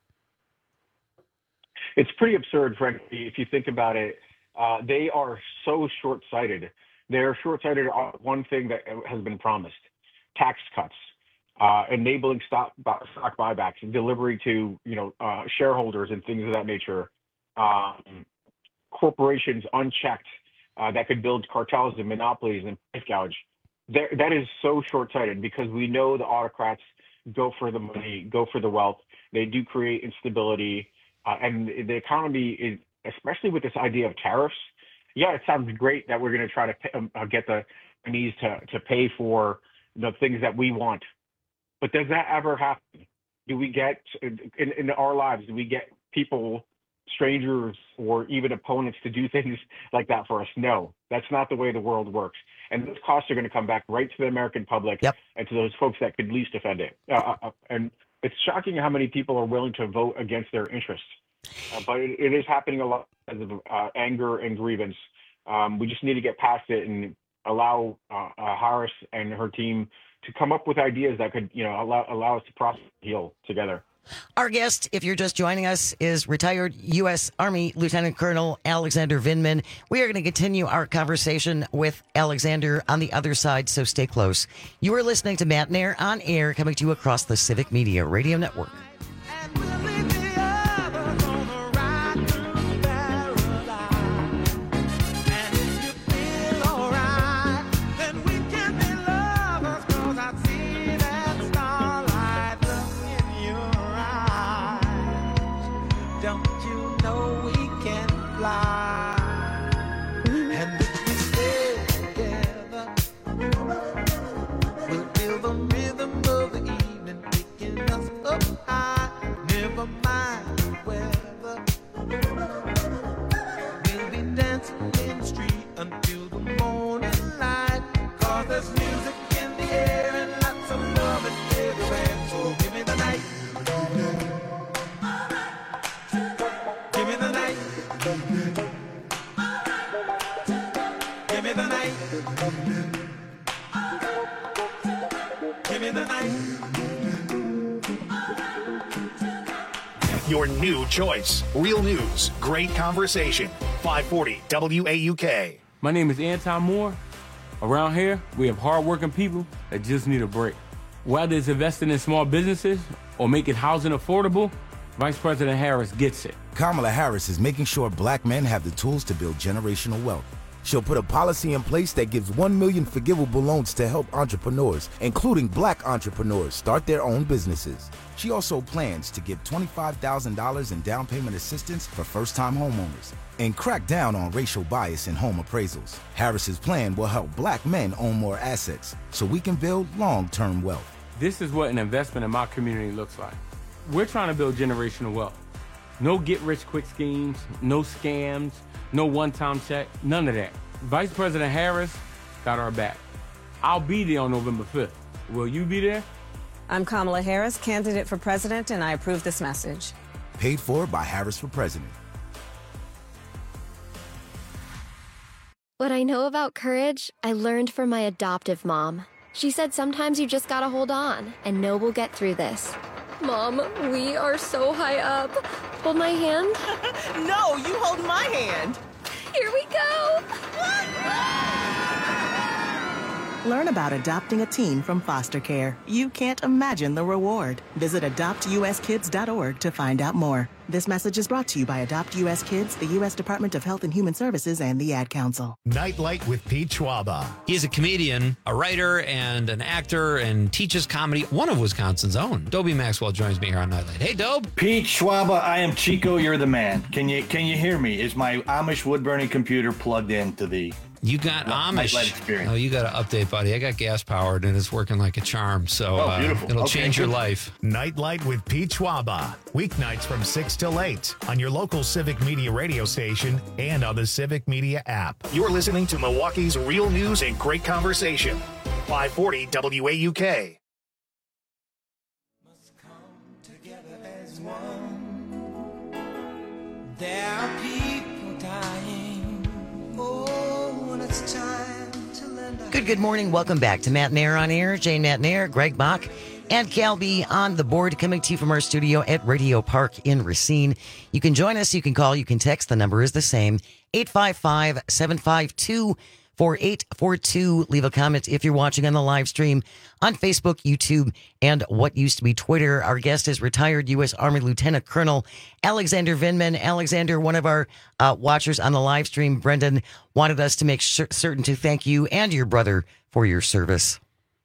It's pretty absurd, frankly, if you think about it. Uh, they are so short-sighted. They're short-sighted on one thing that has been promised. Tax cuts, uh, enabling stock, stock buybacks, and delivery to you know uh, shareholders and things of that nature. Um, corporations unchecked uh, that could build cartels and monopolies and price gouge. There, that is so short-sighted because we know the autocrats go for the money, go for the wealth. They do create instability, uh, and the economy is, especially with this idea of tariffs. Yeah, it sounds great that we're going to try to pay, um, uh, get the Chinese to to pay for the things that we want. But does that ever happen? Do we get, in, in our lives, do we get people, strangers, or even opponents to do things like that for us? No, that's not the way the world works. And those costs are going to come back right to the American public yep. and to those folks that could least defend it. Uh, uh, and it's shocking how many people are willing to vote against their interests. Uh, but it, it is happening a lot because of uh, anger and grievance. Um, we just need to get past it and allow uh, uh, Harris and her team to come up with ideas that could, you know, allow allow us to prosper and heal together. Our guest, if you're just joining us, is retired U S Army Lieutenant Colonel Alexander Vindman. We are going to continue our conversation with Alexander on the other side, so stay close. You are listening to Matt Nair on air, coming to you across the Civic Media Radio Network. Your new choice. Real news, great conversation. five forty W A U K. My name is Anton Moore, Around here, we have hardworking people that just need a break. Whether it's investing in small businesses or making housing affordable, Vice President Harris gets it. Kamala Harris is making sure black men have the tools to build generational wealth. She'll put a policy in place that gives one million forgivable loans to help entrepreneurs, including black entrepreneurs, start their own businesses. She also plans to give twenty-five thousand dollars in down payment assistance for first-time homeowners and crack down on racial bias in home appraisals. Harris's plan will help black men own more assets so we can build long-term wealth. This is what an investment in my community looks like. We're trying to build generational wealth. No get-rich-quick schemes, no scams, no one-time check, none of that. Vice President Harris got our back. I'll be there on November fifth. Will you be there? I'm Kamala Harris, candidate for president, and I approve this message. Paid for by Harris for President. What I know about courage, I learned from my adoptive mom. She said sometimes you just gotta hold on and know we'll get through this. Mom, we are so high up. Hold my hand. No, you hold my hand. Here we go. Learn about adopting a teen from foster care. You can't imagine the reward. Visit adopt u s kids dot org to find out more. This message is brought to you by Adopt U S Kids, the U S Department of Health and Human Services, and the Ad Council. Nightlight with Pete Schwaba. He is a comedian, a writer, and an actor, and teaches comedy. One of Wisconsin's own. Dobie Maxwell joins me here on Nightlight. Hey, Dobe. Pete Schwaba, I am Chico. You're the man. Can you can you hear me? Is my Amish wood burning computer plugged into the? You got Nightlight Amish. experience. Oh, you got to update, buddy. I got gas powered and it's working like a charm. So Oh, uh, beautiful. it'll Okay, change your good. life. Nightlight with Pete Schwaba. Weeknights from six till eight on your local Civic Media radio station and on the Civic Media app. You're listening to Milwaukee's real news and great conversation. five forty W A U K. There are people dying. Oh, when it's time to lend a Good, good morning. Welcome back to Matt Nair on Air. Jane Matt Nair, Greg Bach, and Cal B on the board, coming to you from our studio at Radio Park in Racine. You can join us. You can call. You can text. The number is the same, eight five five, seven five two, four eight four two. Leave a comment if you're watching on the live stream on Facebook, YouTube, and what used to be Twitter. Our guest is retired U S Army Lieutenant Colonel Alexander Vindman. Alexander, one of our uh, watchers on the live stream, Brendan, wanted us to make cer- certain to thank you and your brother for your service.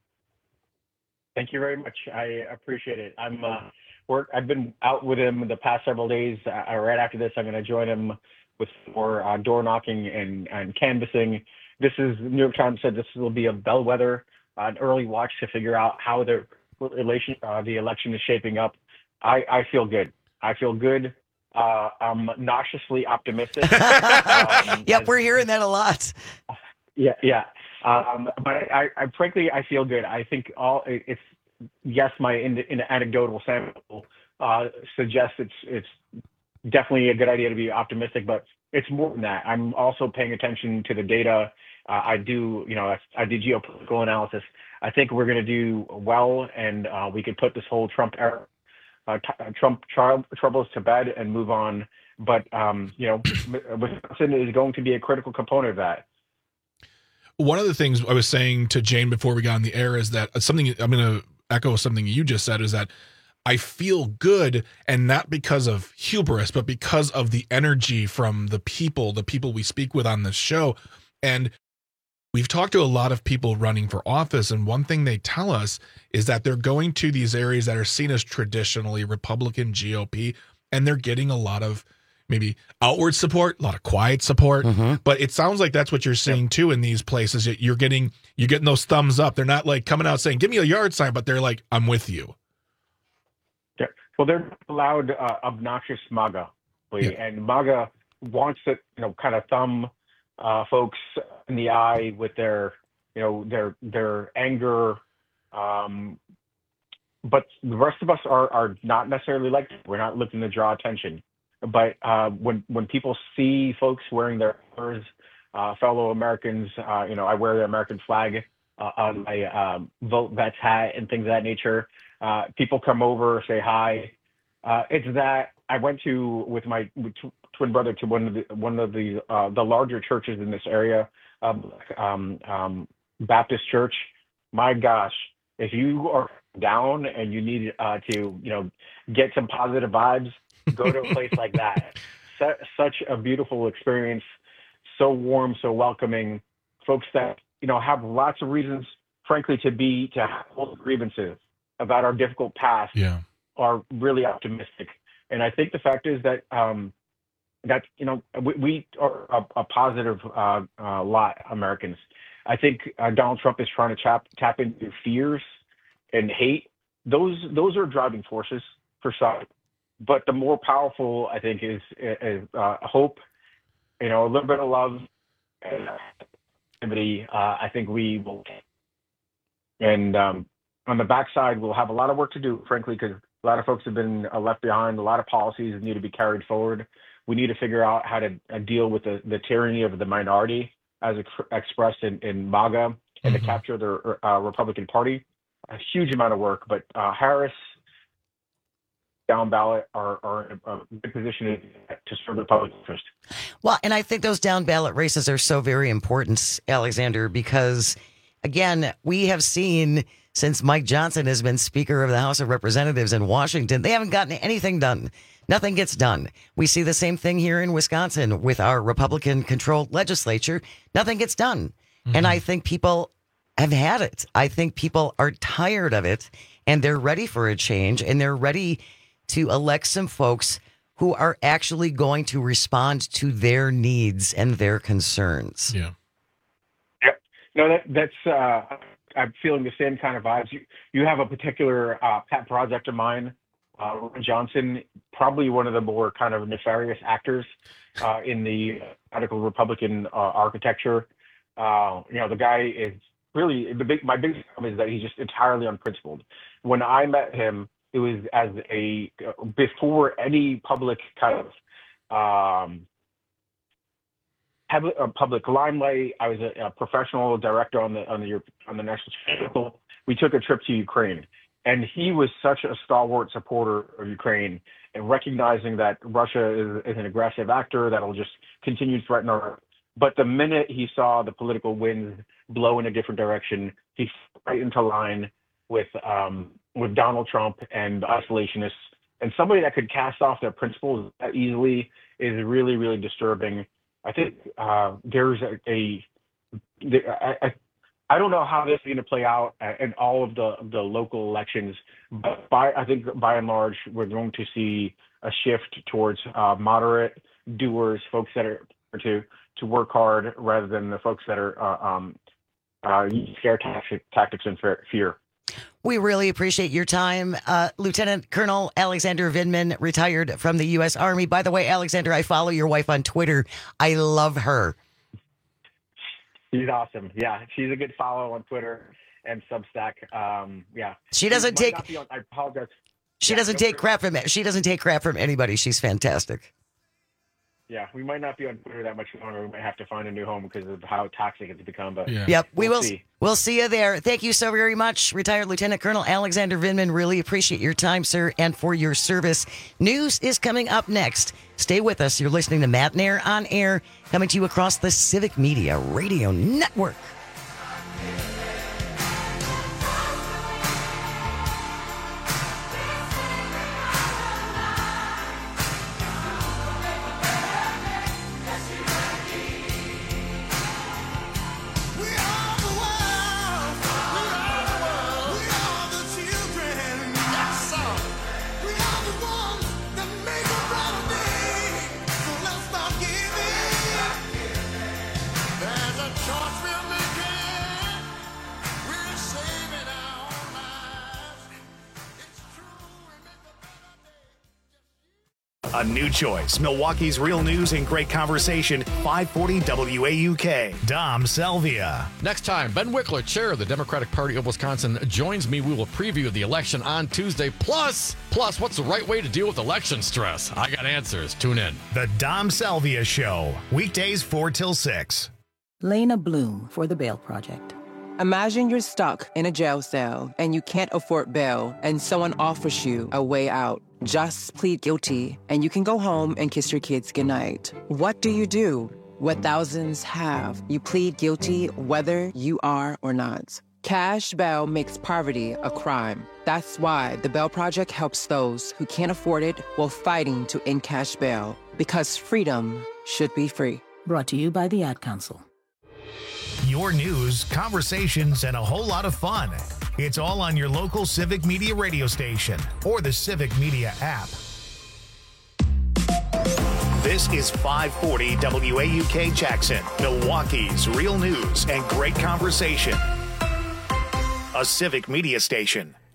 Thank you very much. I appreciate it. I'm uh, work. I've been out with him the past several days. Uh, right after this, I'm going to join him with more uh, door knocking and, and canvassing. This is New York Times said this will be a bellwether, uh, an early watch to figure out how the relation, uh, the election is shaping up. I, I feel good. I feel good. Uh, I'm nauseously optimistic. um, Yep, we're hearing that a lot. Yeah, yeah. Um, but I, I, frankly, I feel good. I think all it- it's yes, my in, in anecdotal sample uh, suggests it's it's definitely a good idea to be optimistic, but it's more than that. I'm also paying attention to the data. Uh, I do, you know, I, I do geopolitical analysis. I think we're going to do well, and uh, we could put this whole Trump era, uh, t- Trump tri- troubles to bed and move on. But um, you know, Wisconsin is going to be a critical component of that. One of the things I was saying to Jane before we got on the air is that something I'm going to echo something you just said, is that I feel good, and not because of hubris, but because of the energy from the people, the people we speak with on this show. And we've talked to a lot of people running for office, and one thing they tell us is that they're going to these areas that are seen as traditionally Republican G O P, and they're getting a lot of maybe outward support, a lot of quiet support. Mm-hmm. But it sounds like that's what you're seeing too in these places. You're getting you're getting those thumbs up. They're not like coming out saying, "Give me a yard sign," but they're like, "I'm with you." Yeah. Well, they're loud, uh, obnoxious MAGA, yeah. And MAGA wants to, you know, kind of thumb uh, folks in the eye with their, you know, their their anger. Um, but the rest of us are are not necessarily like that. We're not looking to draw attention. But uh, when when people see folks wearing their colors, uh, fellow Americans, uh, you know, I wear the American flag uh, on my um, Vote Vets hat and things of that nature. Uh, people come over, say hi. Uh, it's that I went to with my tw- twin brother to one of the one of the uh, the larger churches in this area, um, um, um, Baptist Church. My gosh, if you are down and you need uh, to, you know, get some positive vibes, go to a place like that. Su- such a beautiful experience, so warm, so welcoming. Folks that, you know, have lots of reasons, frankly, to be, to hold grievances about our difficult past yeah. are really optimistic. And I think the fact is that, um, that, you know, we, we are a, a positive uh, uh, lot, Americans. I think uh, Donald Trump is trying to tap, tap into fears and hate. Those those are driving forces for some. But the more powerful, I think, is, is uh, hope, you know, a little bit of love, and activity. Uh, I think we will. And um, on the backside, we'll have a lot of work to do, frankly, because a lot of folks have been uh, left behind. A lot of policies need to be carried forward. We need to figure out how to uh, deal with the, the tyranny of the minority, as ex- expressed in, in MAGA, and mm-hmm. the capture of the uh, Republican Party. A huge amount of work, but uh, Harris, down ballot, are, are in a good position to serve the public interest. Well, and I think those down ballot races are so very important, Alexander, because, again, we have seen since Mike Johnson has been Speaker of the House of Representatives in Washington, they haven't gotten anything done. Nothing gets done. We see the same thing here in Wisconsin with our Republican-controlled legislature. Nothing gets done. Mm-hmm. And I think people have had it. I think people are tired of it, and they're ready for a change, and they're ready to elect some folks who are actually going to respond to their needs and their concerns. Yeah. Yep. No, that, that's, uh, I'm feeling the same kind of vibes. You, you have a particular uh, pet project of mine, uh, Ron Johnson, probably one of the more kind of nefarious actors uh, in the radical Republican uh, architecture. Uh, you know, the guy is really, the big. my biggest problem is that he's just entirely unprincipled. When I met him, it was as a, before any public kind of um, public, uh, public limelight. I was a, a professional director on the on the on the national channel. We took a trip to Ukraine, and he was such a stalwart supporter of Ukraine, and recognizing that Russia is, is an aggressive actor that'll just continue to threaten our. But the minute he saw the political winds blow in a different direction, he fell right into line with um, with Donald Trump and the isolationists. And somebody that could cast off their principles that easily is really, really disturbing. I think uh, there's a, a I, I, I don't know how this is going to play out in all of the the local elections, but by I think by and large we're going to see a shift towards uh, moderate doers, folks that are to to work hard rather than the folks that are uh, um, uh, scare tactics, tactics and fear. We really appreciate your time. Uh, Lieutenant Colonel Alexander Vindman, retired from the U S Army. By the way, Alexander, I follow your wife on Twitter. I love her. She's awesome. Yeah, she's a good follow on Twitter and Substack. Um, yeah. She doesn't she take on, I apologize. She yeah, doesn't take crap from she doesn't take crap from anybody. She's fantastic. Yeah, we might not be on Twitter that much longer. We might have to find a new home because of how toxic it's become. But yeah. Yep, we we'll will. See. We'll see you there. Thank you so very much, retired Lieutenant Colonel Alexander Vindman. Really appreciate your time, sir, and for your service. News is coming up next. Stay with us. You're listening to Matt Nair on Air, coming to you across the Civic Media Radio Network. A new choice. Milwaukee's real news and great conversation. five forty W A U K. Dom Salvia. Next time, Ben Wickler, chair of the Democratic Party of Wisconsin, joins me. We will preview the election on Tuesday. Plus, plus, what's the right way to deal with election stress? I got answers. Tune in. The Dom Salvia Show. Weekdays four till six. Lena Bloom for the Bail Project. Imagine you're stuck in a jail cell and you can't afford bail and someone offers you a way out. Just plead guilty and you can go home and kiss your kids goodnight. What do you do? what thousands have. You plead guilty whether you are or not. Cash bail makes poverty a crime. That's why the Bail Project helps those who can't afford it while fighting to end cash bail. Because freedom should be free. Brought to you by the Ad Council. Your news, conversations, and a whole lot of fun. It's all on your local Civic Media radio station or the Civic Media app. This is five forty W A U K Jackson, Milwaukee's real news and great conversation. A Civic Media station.